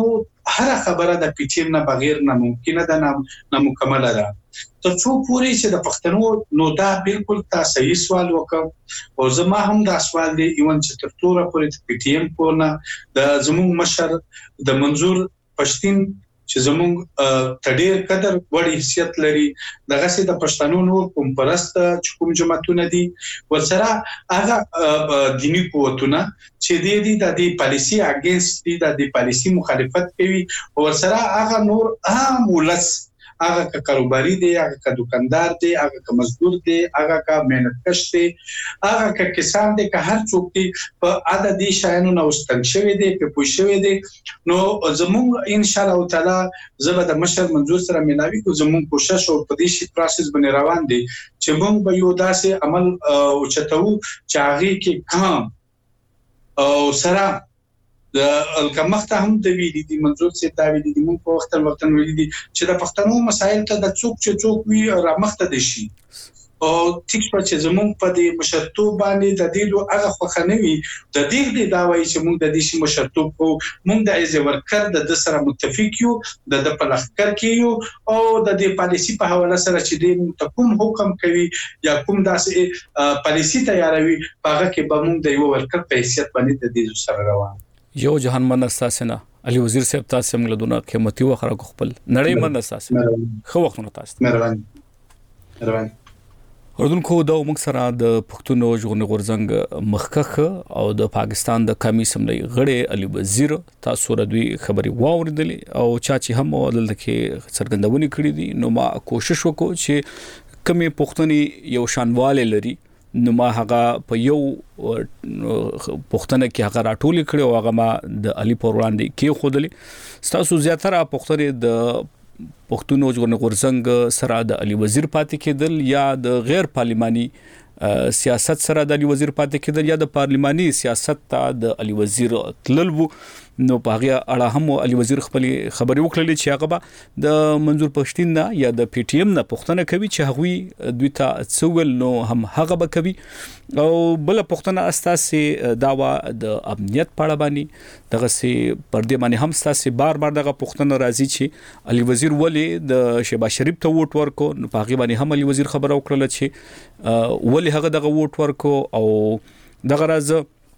هر خبره د پی ټی ایم نه بغیر ناممکنه ده، نامکمله ده. تر څو پورې چې د پښتنو نو دا بالکل تاسو صحیح سوال وکړ او زما هم دا سوال دی ایون چې تر توره پورې د پی ټی ایم کورنه د زموږ مشر د منظور پښتين چې زموږ تډیر قدر وړ حیثیت لري، دغه سي د پښتنو نور کوم پرست چې کوم جماعتونه دي ورسره هغه دینی قوتونه چې د دې پالیسی اگینست دي، د دې پالیسی مخالفت کوي، ورسره هغه نور عام ولس، هغه که کاروباري دی، هغه که دکاندار دی، هغه که مزدور دی، هغه که مهنتکش دی، هغه که کسان دی، که هر څوک دی په عددي شایانو نو ستنګ شوی دی، په پوه شوی دی. نو زموږ ان شاء الله تعالی زبر د مشر منظور سره ملاوي کو، زموږ کوشش او په دې شي پروسس باندې روان دي چې موږ به یو داسې عمل او چتو چې هغه کې کام او سره د الکمخته هم د ویلي دي، منظور سي دا ویلي دي، موږ په وخت ویلي دي چې د پښتنو مسایل ته د څوک وی رامخته دي شي او ټیک چې زموږ په دې مشرتوب باندې د دې هغه خوخنوي د دې دا وایي چې موږ د دې شي مشرتوب کو، موږ د ایز ورکر د سره متفق یو، د پلخکر کې یو او د دې پالیسی په حواله سره چې دې کوم حکم کوي یا کوم داسې پالیسی تیاروي هغه کې به موږ د یو ورکر په حیثیت باندې د دې سره روان یو جهان من استاسنه علي وزیر صاحب تاسو موږ له دونه قیمتي وخره خپل نړۍ من استاسنه خو وختونه تاسو مهرباني اردوونکو دا موږ سره د پښتونو ژغورنې غورځنګ مخکخ او د پاکستان د قومي اسمبلی غړي علي وزیر تاسو ردوي خبري واوریدلې او چا چې هم دلته کې څرګندونې کړې دي، نو ما کوشش وکړو چې کمی پښتني یو شانواله لري، نو ما هغه په یو پښتنه کې هغه راټول کړي او هغه ما د علي پر وړاندې کې خودلې. تاسو زیاتره پښتني د پښتونو ژغورنې غورځنګ سره د علي وزیر پاتې کېدل یا د غیر پارلماني سیاست سره د علي وزیر پاتې کېدل یا د پارلماني سیاست ته د علي وزیر تلل وو، نو په هغه اړه هم علي وزیر خپل خبري وکړلې چې هغه د منظور پښتين نه یا د پی ټی ایم نه پښتنه کوي چې هغه دوی ته څول نو هم هغه به کوي او بل پښتنه استاسي داوا د امنیت پاړه باندې دغه سي پردې باندې هم استاسي بار دغه پښتنه راځي چې علي وزیر ولی د شهباز شریف ته ووټ ورکو، نو په هغه باندې هم علي وزیر خبره وکړه چې ولی هغه دغه ووټ ورکو او دغه راز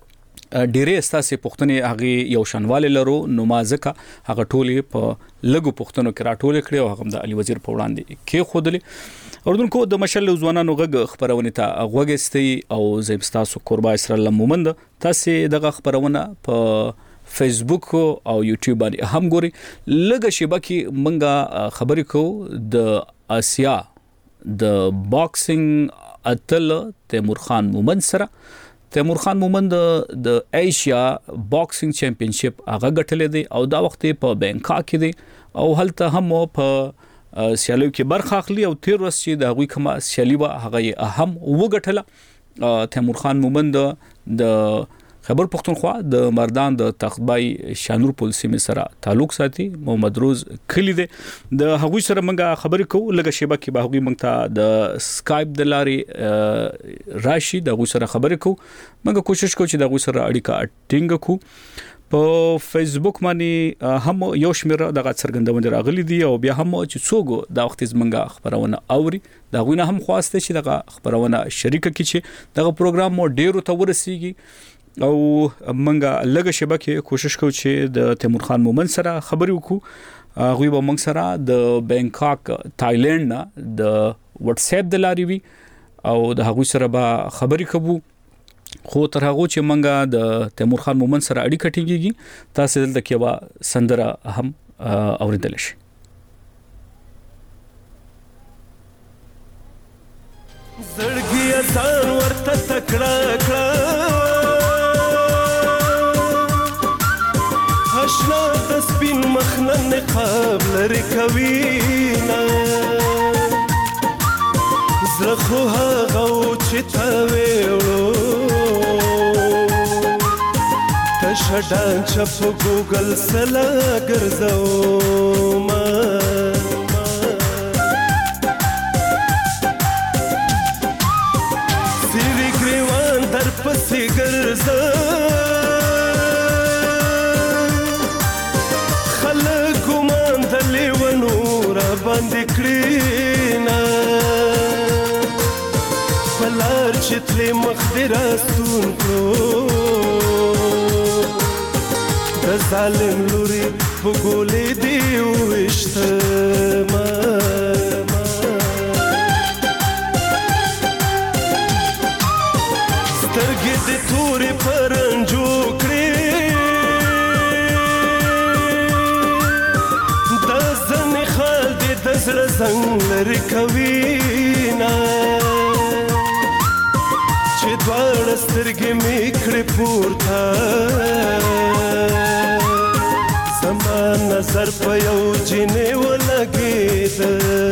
ډیره استاسي پښتني هغه یو شنواله لرو، نو ما ځکه هغه ټوله په لګو پښتنو کې راټول کړي او هغه د علي وزیر په وړاندې کې خودلې. اردوونکو د مشل ځوانانو غږ خبرونه ته غوږستي او زمستاسو قربا اسرائیل مومند تاسو دغه خبرونه په فیسبوک او یوټیوب باندې هم ګوري. لګه شبکه منګه خبرې کو د آسیا د باکسینګ اتل تیمور خان مومند سره. تیمور خان مومند د ایشیا باکسینګ چیمپیونشپ هغه ګټلې دی او دا وخت په بانکاک کې دی او هلته هم په سیالیو کې برخه اخلي او تیر ورځ چې د هغوی کومه سیالي و هغه اهم وګټله. تیمور خان مومند د خبر پښتونخوا د مردان د تخبای شانور پولیسي سره تعلق ساتي، محمد روز کلی دی د هغوی سره منګه خبرې کوو. لګه شبکه به هغوی منګه د سکایپ د لارې راشي د هغوی سره خبرې کوو. منګه کوشش کوو چې د هغوی سره اړیکه ټینګ کوو. په فیسبوک باندې هم یو شمیر دغه څرګندونه راغلي دي او بیا هم چې څوک دا وخت زمنګه خبرونه اوري دا غوینه هم خواسته چې دغه خبرونه شریکه کړي چې دغه پروګرام مو ډیرو ته ورسیږي او منګه لګه شبکه کوشش کوو چې د تیمور خان مومند سره خبرې وکړو. غوی به موږ سره د بانکاک تایلند نه د واتس اپ د لارې وی او د هغوی سره به خبرې کوو. خو تر هغه چې منګه د تیمور خان مومند سره اړیکه ټینګيږي تاسو دلته کې وا سندره هم اوریدل شي. زړګي ځان ورته تکړه کړه آشنا د سپین مخنه نقاب لري کوي نه زړه خو هغه چې تا وېړو تشډان چپ ګوګل سلا ګرځو ما سری ګریوان در پسې ګرځو خلک ولې مخ دې راستون کړو د ظالم لوري په ګولې دې وویشتمه سترګې دې تورې پرنجو کړې د زنې خال دې د زړه زنګ لرې کوي نه چې دواړه سترګې مې کړې پورته زما نظر په یو جینې ولګېده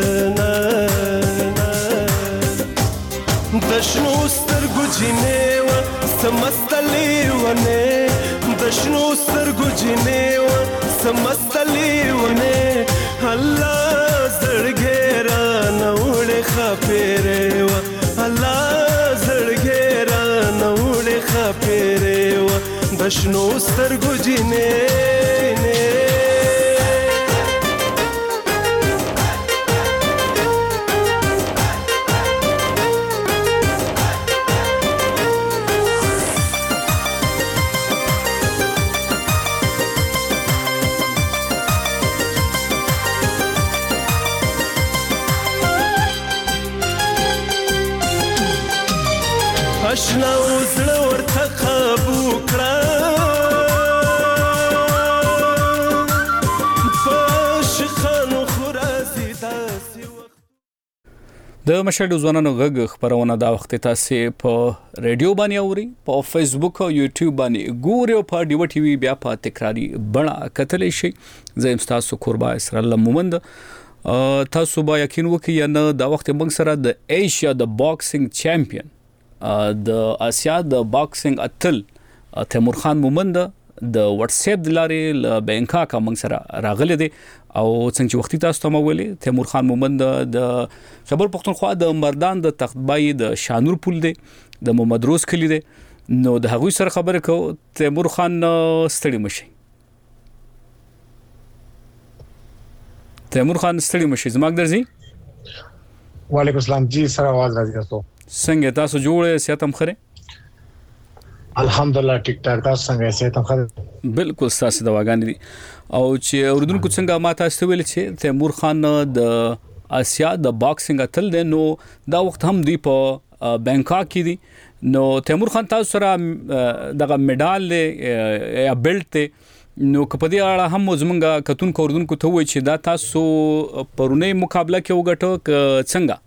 د شنو سترګو جینې وه څه مسته لیونې د شنو سترګو جینې وه څه مسته لیونې الله زړګې رانه وړې ښاپېرې وه الله زړګې رانه وړې ښاپېرې وه د شنو سترګو جینې اشنا وزړه ورته قابو کړه په شخانو خورازي داسې د مشهد ځوانانو غږ خبرونه دا وخت تاسو په ریډیو باندې اوري په فیسبوک او یوټیوب باندې ګوري او په ډیو ټي وی بیا په تکراری بڼه کتلی شي زم تاسو قربا اسرائیل مومند تاسو با یقین وکړئ نه دا وخت موږ سره د ایشیا د باکسینګ چمپیون د آسیا د باکسینګ اتل تیمور خان مومند د واتس اپ د لارې ل بانکاک موږ سره راغلی دی او څنګه چې وخت تاسو ته ویلي تیمور خان مومند د خبر پښتونخوا د مردان د تختبای د شانور پول دی د محمد روز کلی دی نو د هغوی سره خبره کو تیمور خان ستړي مشي تیمور خان ستړي مشي زماګ درځي وعلیکم السلام جی سره आवाज راځي تاسو څنګه تاسو جوړه سیاتم خره الحمدلله ټیک ټاک تاسو څنګه سیاتم خره بالکل تاسو دواګان دي او چې اوردونکو څنګه ما تاسو ویل چې تیمور خان د آسیا د باکسینګ اتل دی نو دا وخت هم دی په بانکاک کې دی نو تیمور خان تاسو سره دغه میډال یا بیلټ نو کپدی اړه هم زمونږه کتون کوردونکو ته وای چې دا تاسو پرونی مقابله کې وګټو څنګه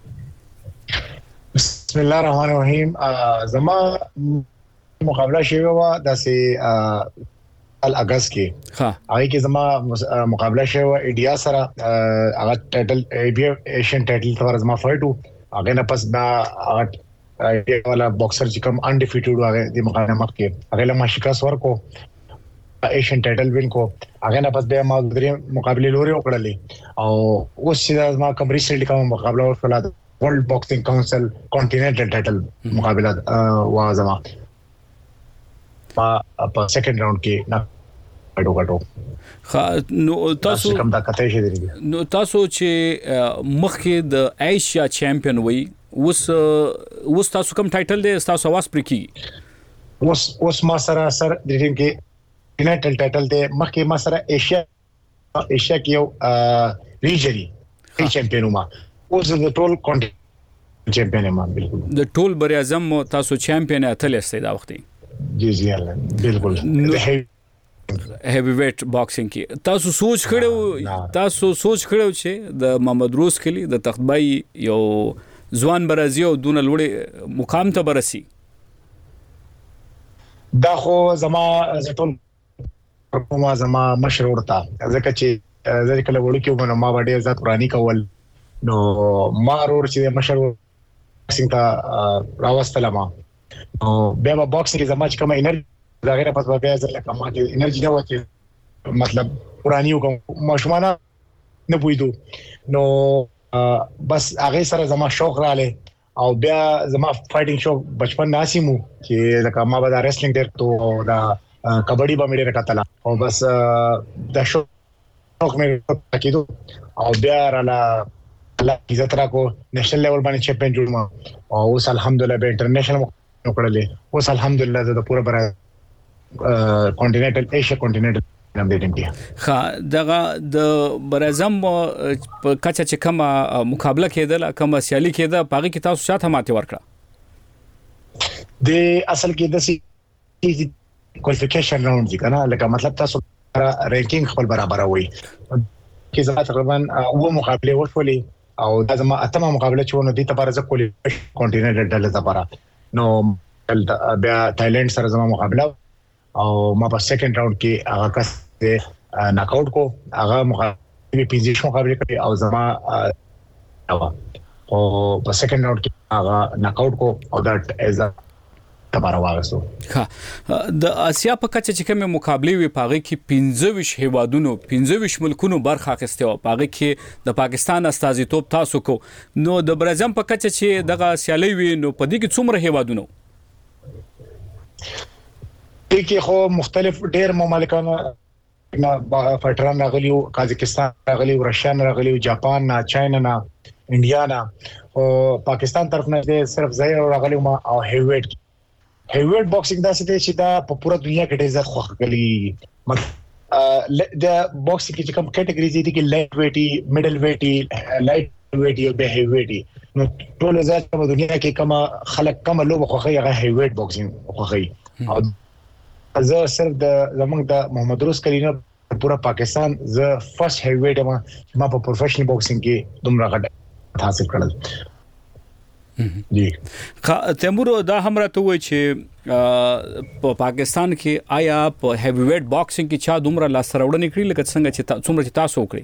بسم الله الرحمن الرحیم زما مقابله شوی و داسې اگست کې هغه کې زما مقابله شوی و ایډیا سره هغه ټایټل ایشین ټایټل تر زما فایټو هغه نه پس دا هغه والا باکسر چې کوم انډیفیټډ هغه د مقابله مخ کې هغه له ما شکست ورکو ایشین ټایټل وین کو هغه نه پس به ما درې مقابله لوري وکړلې او اوس چې ما کوم ریسنټلی کوم مقابله وکړه ورلد باکسینګ کونسل کانټیننټل ټایټل مقابله وازما په سیکنډ راوند کې نه اډو نو تاسو کوم دا کته شي دی نو تاسو چې مخکې د ایشیا چمپیون وي اوس تاسو کوم ټایټل دی تاسو واس پر کی اوس ما سره سر د ټیم کې کانټیننټل ټایټل دی مخکې ما سره ایشیا کې یو ریجنی چمپیون ما اوس د ټول کانټیننټ چمپیون ما بالکل د ټول بر اعظم تاسو چمپیون اتل استئ دا وخت جی بالکل هیوی ویټ باکسینګ کې تاسو سوچ کړو چې د محمد روز کلی د تختبای یو ځوان برازي او دون لوړې مقام ته برسي دا خو زما مشر ورته ځکه چې ځکه کله وړو کې ما باندې ذات قرآني کول نو ما ورور چې مشر باکسینګ ته راوستله ما او بیا باکسینګ زما چې کوم انرژي دا غیره پس بیا ځکه ما چې انرژي نه وته مطلب قرآني وکم ماشومانه نه پویدو نو بس هغه سره زما شوق رااله او بیا زما فایټینګ شوق بچپن ناسیمو چې لکه ما به دا ریسلینګ ډېر تو دا کبډي به مې ډېر کتله او بس دا شوق مې کېدو او بیا رااله الله عزت راکو نېشنل لیول باندې چمپیون جوړ ما او اوس الحمدلله به انټرنیشنل وکړلې اوس الحمدلله د پوره برا کانټیننټل ایشیا کانټیننټل نام دې ټیم خا دغه د برازم په کچا چې کومه مقابله کېدل کومه سیالي کېده پاغي کې تاسو شاته ماته ورکړه د اصل کې د کوالیفیکیشن راوند دي کنه لکه مطلب تاسو رینکینګ خپل برابر وي کې زما تقریبا او مقابله وشولې او دا زما اتمه مقابله چې ونه دي ته پر ځکه کانټیننټل ډله لپاره نو بیا تایلند سره زما مقابله او ما په سیکنډ راوند کې هغه کس ناک آوټ کو هغه مقابله پنځه مقابله کړې او زما او په سیکنډ راوند کې هغه ناک آوټ کو او دټ از تبارا واغسو ها د اسیا په کچه چې کومه مقابله وی پاغي کې 15 هیوادونو 15 ملکونو برخه اخیسته او پاغي کې د پاکستان استازیتوب تاسو کو نو د برازم په کچه چې دغه سیالي وی نو په دې کې څومره هیوادونو کې خو مختلف ډېر مملکانو فټران راغلیو قازقستان راغلیو رشیا راغلیو جاپان نه چاینا نه انډیا نه او پاکستان طرف نه صرف زای راغلیو ما او هیویټ باکسینګ دا څه دی چې دا په پوره دنیا کې ډېر زیات خوښ غلي د باکسینګ کې کوم کټګریز دي کې لایټ ویټي میډل ویټي لایټ ویټي او به هیویټي نو ټول زیات په دنیا کې کوم خلک کوم لوب خوښي هغه هیویټ باکسینګ خوښي او زه صرف د زمونږ د محمد روز کلینه پورا پاکستان زه فرست هیویټ ما په پروفیشنل باکسینګ کې دومره غټ حاصل کړل جی تیمور دا هم راته وای چې په پاکستان کې آیا په هیوی ویټ باکسینګ کې چا دومره لاس راوړنې کړې لکه څنګه چې څومره چې تاسو وکړي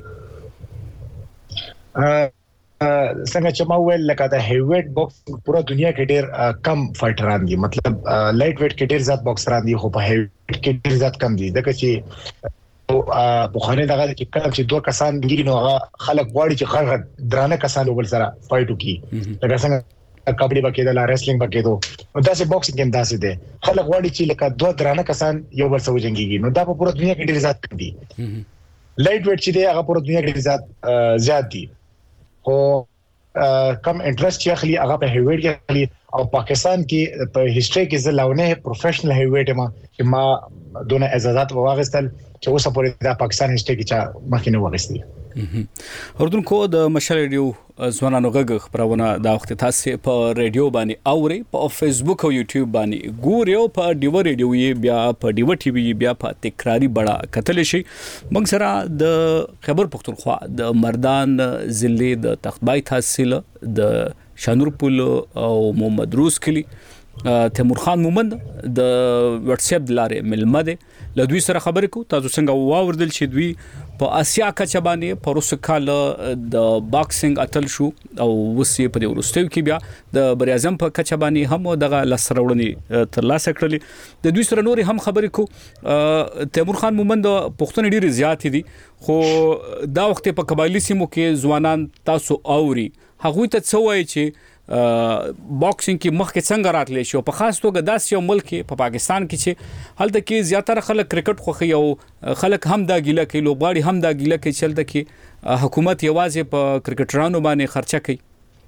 څنګه چې ما ویل لکه د هیوی ویټ باکس پورا دنیا کې ډېر کم فایټران دي مطلب لایټ ویټ کې ډېر زیات باکسران دي خو په هیوی ویټ کې ډېر زیات کم دي دغه چې بخانه دغه چې کله چې دوه کسان دي نو هغه خلک غواړي چې خلک درانه کسان وبل سره فایټ وکړي لکه څنګه کبډي بکې د ریسلینګ بکې دو نو دا چې باکسینګ هم داسې دی خلک غواړي چې لکه دوه درانه کسان یو بل سره وجنګيږي نو دا په پوره دنیا کې ډېر زیات دي لایټ ویټ چې دی هغه پوره دنیا کې ډېر زیات دي خو کم انټرست چې اخلي هغه په هیوی ویټ کې اخلي او پاکستان کې په هیستوري کې زلاونه پروفیشنل هیوی ویټ ما دونه اعزازات واغستل چې اوسه پورې د پاکستان هیستوري کې چې مخکې نه واغستي اردن کو د مشال ریډیو ځوانانو غږ خبرونه دا وخت تاسو په ریډیو باندې اوري په فیسبوک او یوټیوب باندې ګورئ په ډیو ریډیو بیا په ډیو ټي وي بیا په تکراری بڑا کتل شي موږ سره د خبر پختونخوا د مردان ضلع د تختبای تحصیل د شانورپول او محمد روز کلی تیمور خان مومند د واتس اپ لارې ملمده لدوی سره خبرې کو تاسو څنګه واوردل چې دوی په اسیا کچه باندې پروس کال د باکسینګ اتل شو او وسی په ورستیو کې بیا د بریازم په کچه باندې هم دغه لسروړنی تر لاسه کړلې د دوی سره نور هم خبرې کو تیمور خان مومند پښتون ډیر زیات دي خو دا وخت په قبایلی سیمو کې ځوانان تاسو اوري هغه ته څه وایي چې باکسینګ کې مخکې څنګه راتلی شو په خاص توګه داسې یو ملک په پاکستان کې چې هلته کې زیاتره خلک کرکټ خوښي او خلک هم دا ګیله کوي لوبغاړي هم دا ګیله کوي چې هلته کې حکومت یوازې په کرکټرانو باندې خرچه کوي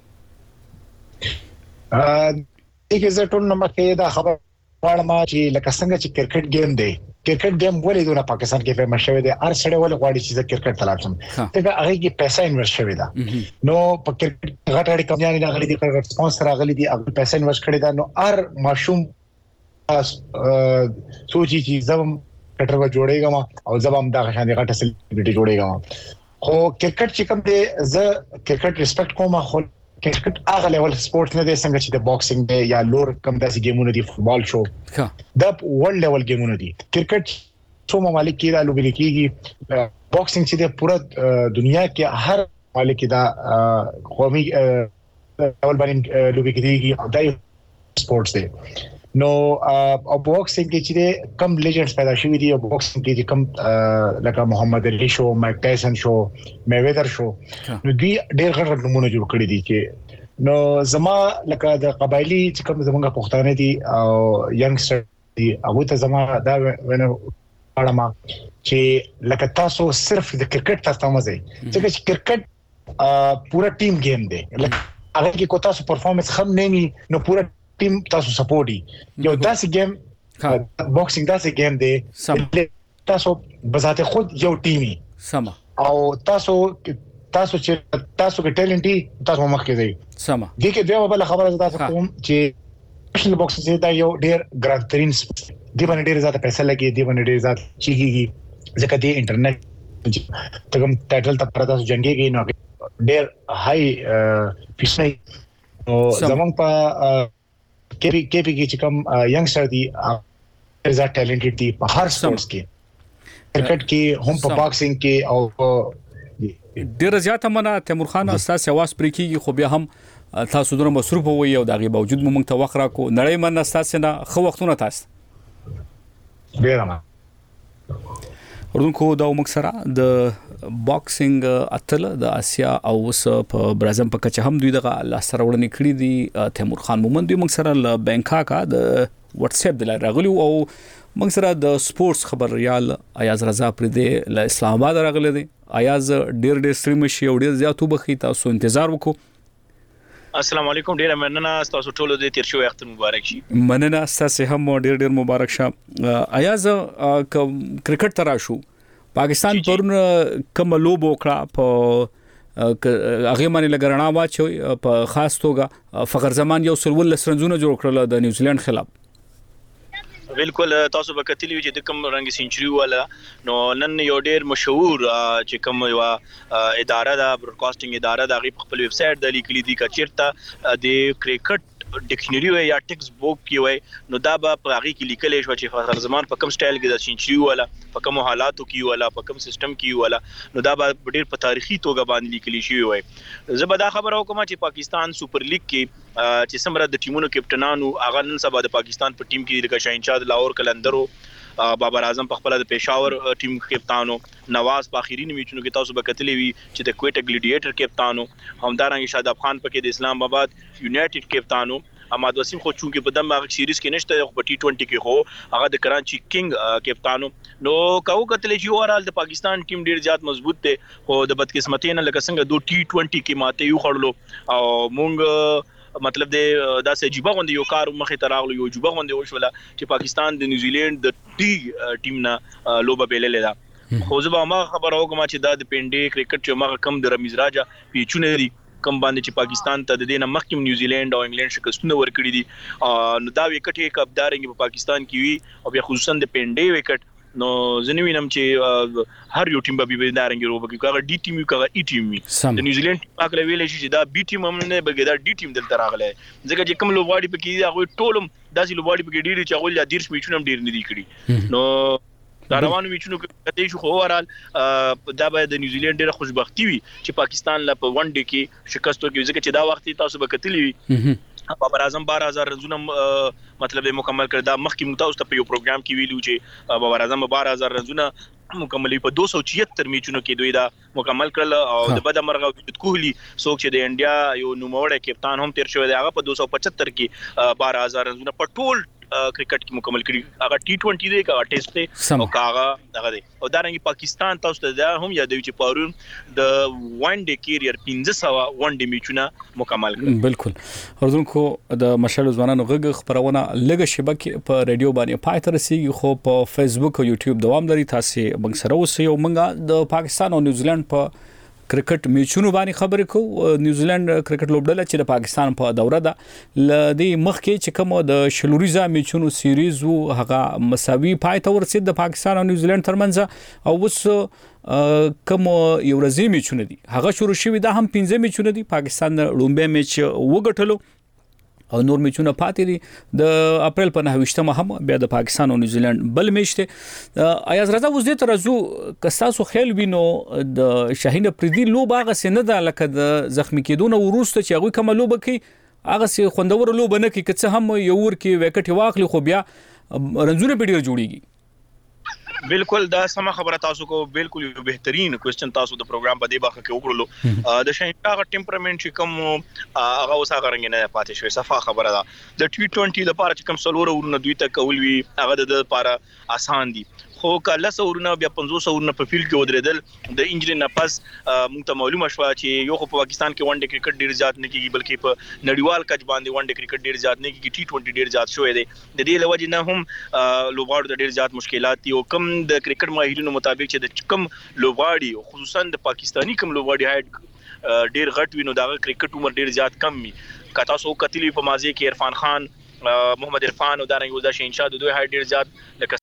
دغه ټول نو مکه دا خبر واړم چې لکه څنګه چې کرکټ گیم دی کرکټ گیم ولې د پاکستان کې فیمس شوی دی هر سړی ولې غواړي چې کرکټ تلاشم ته هغه کې پیسې انویسټ شوی دا نو په کرکټ غټړي کمپنیانې راغلي دي کرکټ سپانسر راغلي دي هغه پیسې انویسټ کړي دا نو هر ماشوم سوچي چې زم کټر و جوړېږم او زم دا غشان غټه سلیبریټي جوړېږم خو کرکټ چې کوم دی زه کرکټ ریسپیکټ کوم خو کرکټ هغه لیول سپورت نه دی څنګه چې د باکسینګ دی یا لور کم داسې گیمونه دي فوتبال شو دا ورلد لیول گیمونه دي کرکټ څو ممالک کې دا لوبل کېږي باکسینګ چې د پوره دنیا کې هر ممالک دا قومي لیول باندې لوبل کېږي دا سپورتس دی نو او باکسینګ کې چې کم لیجنډز پیدا شوي دي او باکسینګ کې کم لکه محمد علي شو مایک ټایسن شو میویدر شو نو دوی ډېر غټ نمونه جوړ کړی دي چې نو زما لکه د قبایلی چې کوم زمونږ پښتانه دي او ینګستر دي هغه ته زما دا ونه اړما چې لکه تاسو صرف د کرکټ تاسو مزه چې کرکټ پورا ټیم گیم دی هغه کې کو تاسو پرفارمنس خم نه ني نو پورا ټیم تاسو سپورټي یو داسې گیم باکسینګ داسې گیم دی تاسو بذات خود یو ټیمي سم او تاسو چې تاسو کې ټیلنټي تاسو مخ کې دی سم دي کې دیو بل خبره تاسو کوم چې پروفیشنل باکسینګ دا یو ډیر ګران ترين دی باندې ډیر زیات پیسې لګي دی باندې ډیر زیات چیږي ځکه دی انټرنیټ ته کوم ټایټل ته پرته جنگيږي نو ډیر هاي فیشنه او زمون په کې چې کوم ینګستر دی زیات ټیلنټډ دی په هر سپورتس کې کرکټ کې هم په باکسینګ کې او ډیر زیات منه تیمور خان اساس اواز پرې کیږي خو بیا هم تاسو دونه مصروف وي او دغه باوجود موږ ته وخت راکو نړۍ من اساس نه خو وختونه تاسو ډیر ما ورونکو دا موږ سره د باکسینګ اتل د اسیا او وس په برازم په کچه هم دوی دغه لاسره وړاندې کړی دي تیمور خان مومند دوی موږ سره ل بانکاک د واتس اپ د راغلی او موږ سره د سپورتس خبريال ایاز رضا پردې ل اسلام آباد راغلی دی ایاز ډیر ستریم شي او ډیر زیاتو بخي تاسو انتظار وکړو السلام علیکم ډیر مننه تاسو ټول د تیر شو وخت مبارک شي مننه تاسو هم ډیر مبارک شه ایاز کرکټ ترا شو پاکستان پرون کوم لوب وکړه په هغه باندې لګرنا واچو په خاص توګه فخر زمان یو سلول لسرنزونه جوړ کړل د نیوزیلند خلاف بالکل تاسو به کتلی چې د کوم رنگ سنچري والا نو نن یو ډیر مشهور چې کوم یو اداره دا براډکاسټینګ اداره دا غي خپل ویب سټ د لیکلي دي کچیرته د کرکټ ډکشنری وي یا ټیکس بوک کې وي نو دا به په هغه کې لیکل شو چې فخر زمان په کوم سټایل کې د سنچري والا په کوم حالاتو کې والا په کوم سیستم کې والا نو دا به ډیر په تاریخي توګه باندې لیکل شوی وي زه به دا خبره وکم چې پاکستان سپر لیګ کې چې سمره د ټیمونو کپټنانو هغه نن سبا د پاکستان په ټیم کې د شاهنشاه لاهور کلندرو بابر اعظم په خپل د پېښور ټیم کپتانو نواز په اخیری میچونو کې تاسو به کتلی وی چې د کویټه ګلیډیټر کپتانو همدارنګه شاداب خان پکې د اسلام آباد یونایټډ کپتانو احمد وسیم خو چونکې په دماغ سیریز کې نشته په ټي 20 کې خو هغه د کراچي کینګ کپتانو نو کاو کتل چې اورال د پاکستان ټیم ډیر زیات مضبوط دی خو د بدقسمتۍ نه لکه څنګه دو ټي 20 کې ماته یو خړلو او مونږ مطلب د داسې عجیب غوندي یو کار مخه تراغلو یو عجیب غوندي وشوله چې پاکستان د نیوزیلند د ټي ټیم نه لوبه بیللې ده خو زه به ما خبر اوم چې دا د پینډي کرکټ چې ما کم د رمیز راجا پیچونه دي کم باندې چې پاکستان ته د دینه مخکې نیوزیلند او انګلند شکستونه ورکړي دي نو دا وکټ یې کپدارنګ په پاکستان کې وي او بیا خصوصا د پینډي وکټ نو زنوینم چې هر یو ټیم به بيدارنګ روبه کاغه ډي ټیم کاغه ای ټیم د نیوزیلند پاک لویل شي چې دا بي ټیم هم نه بګی دا ډي ټیم دلته راغله ځکه چې کوم لوبواړي پکې هغه ټولم داسې لوبواړي پکې ډیری چې هغه دیرش میچونه ډیر نه دي کړی نو دا روانو میچونو کې کته شو خو اورال دا به د نیوزیلند ډیره خوشبختی وي چې پاکستان لا په ون ډے کې شکست ورکړي ځکه چې دا وخت تاسو به کتلی وي بابر اعظم 12000 رنونه مطلب مکمل کړ دا مخکې متوسط په یو پروګرام کې ویلو چې بابر اعظم 12000 رنونه مکملې په 276 میچونو کې دوی دا مکمل کړل او د بد مرغه وجود کوهلی څوک چې د انډیا یو نوموړی کپتان هم تیر شوی دی هغه په 275 کې 12000 رنونه په ټول کرکټ کې مکمل کړي هغه ټي 20 دی هغه ټیسټ دی او هغه دغه دی او دا رنګ پاکستان تاسو ته دا هم یادوي چې پرون د ون ډے کیریئر 1500 ون ډے میچونه مکمل کړل بالکل ورزونکو د مشال ځوانانو غږ خبرونه لګه شبکه په رادیو باندې پاتې رسیږي خو په فیسبوک او یوټیوب دوام لري تاسو موږ سره اوسئ او موږ د پاکستان او نیوزیلند په کرکټ میچونو باندې خبرې کوو نیوزیلند کرکټ لوبډله چې د پاکستان په دوره ده لدی مخکې چې کوم د شلوریزا میچونو سیریز وو هغه مساوي پای ته ورسید د پاکستان او نیوزیلند ترمنځ او وس کوم یو ورځې میچونه دي هغه شروع شوی دا هم 15 میچونه دي پاکستان لومبه میچ وګټلو او نور میچونه پاتې دي د اپریل په 9 هم بیا د پاکستان او نیوزیلند بل میچ ته ایاز رضا وز دې ترزو کستاسو خیال وینو د شاهین پردي لوب هغه سن ده لکه د زخمی کېدون وروسته چې هغه کوم لوب کوي هغه سي خوندور لوب نه کوي که څه هم یو ور کې وکټ واخلي خو بیا رنزونه په ډیر جوړیږي بالکل دا سم خبره تاسو کو بالکل یو بهترین کوېسچن تاسو د پروګرام په دی باخه کې وکړلو د شاهنشاه ټمپرامنت چې کوم هغه اوسه غرنګ نه پاتې شوی صفه خبره ده د ټي 20 لپاره چې کوم سلوره ورونه دوی ته کول وی هغه د لپاره آسان دي خو کله سورونه بیا 500 سورونه په فیلډ کې ودرېدل د انجری نه پس موږ ته معلومه شوه چې یو خو په پاکستان کې ون ډے کرکټ ډیر زیات نه کیږي بلکې په نړیوال کچ باندې ون ډے کرکټ ډیر زیات نه کیږي T20 ډیر زیات شوی دی د دې لوجه نه هم لوبغاړو د ډیر زیات مشکلات دي او کم د کرکټ ماهرینو مطابق چې د کم لوبغاړي خصوصا د پاکستانی کم لوبغاړي هایټ ډیر غټ وینو دا کرکټ عمر ډیر زیات کم وي کته سو کتلی په مازی کې عرفان خان محمد عرفان او دارنګ وزا شینشاه د دوی هایټ ډیر زیات لکه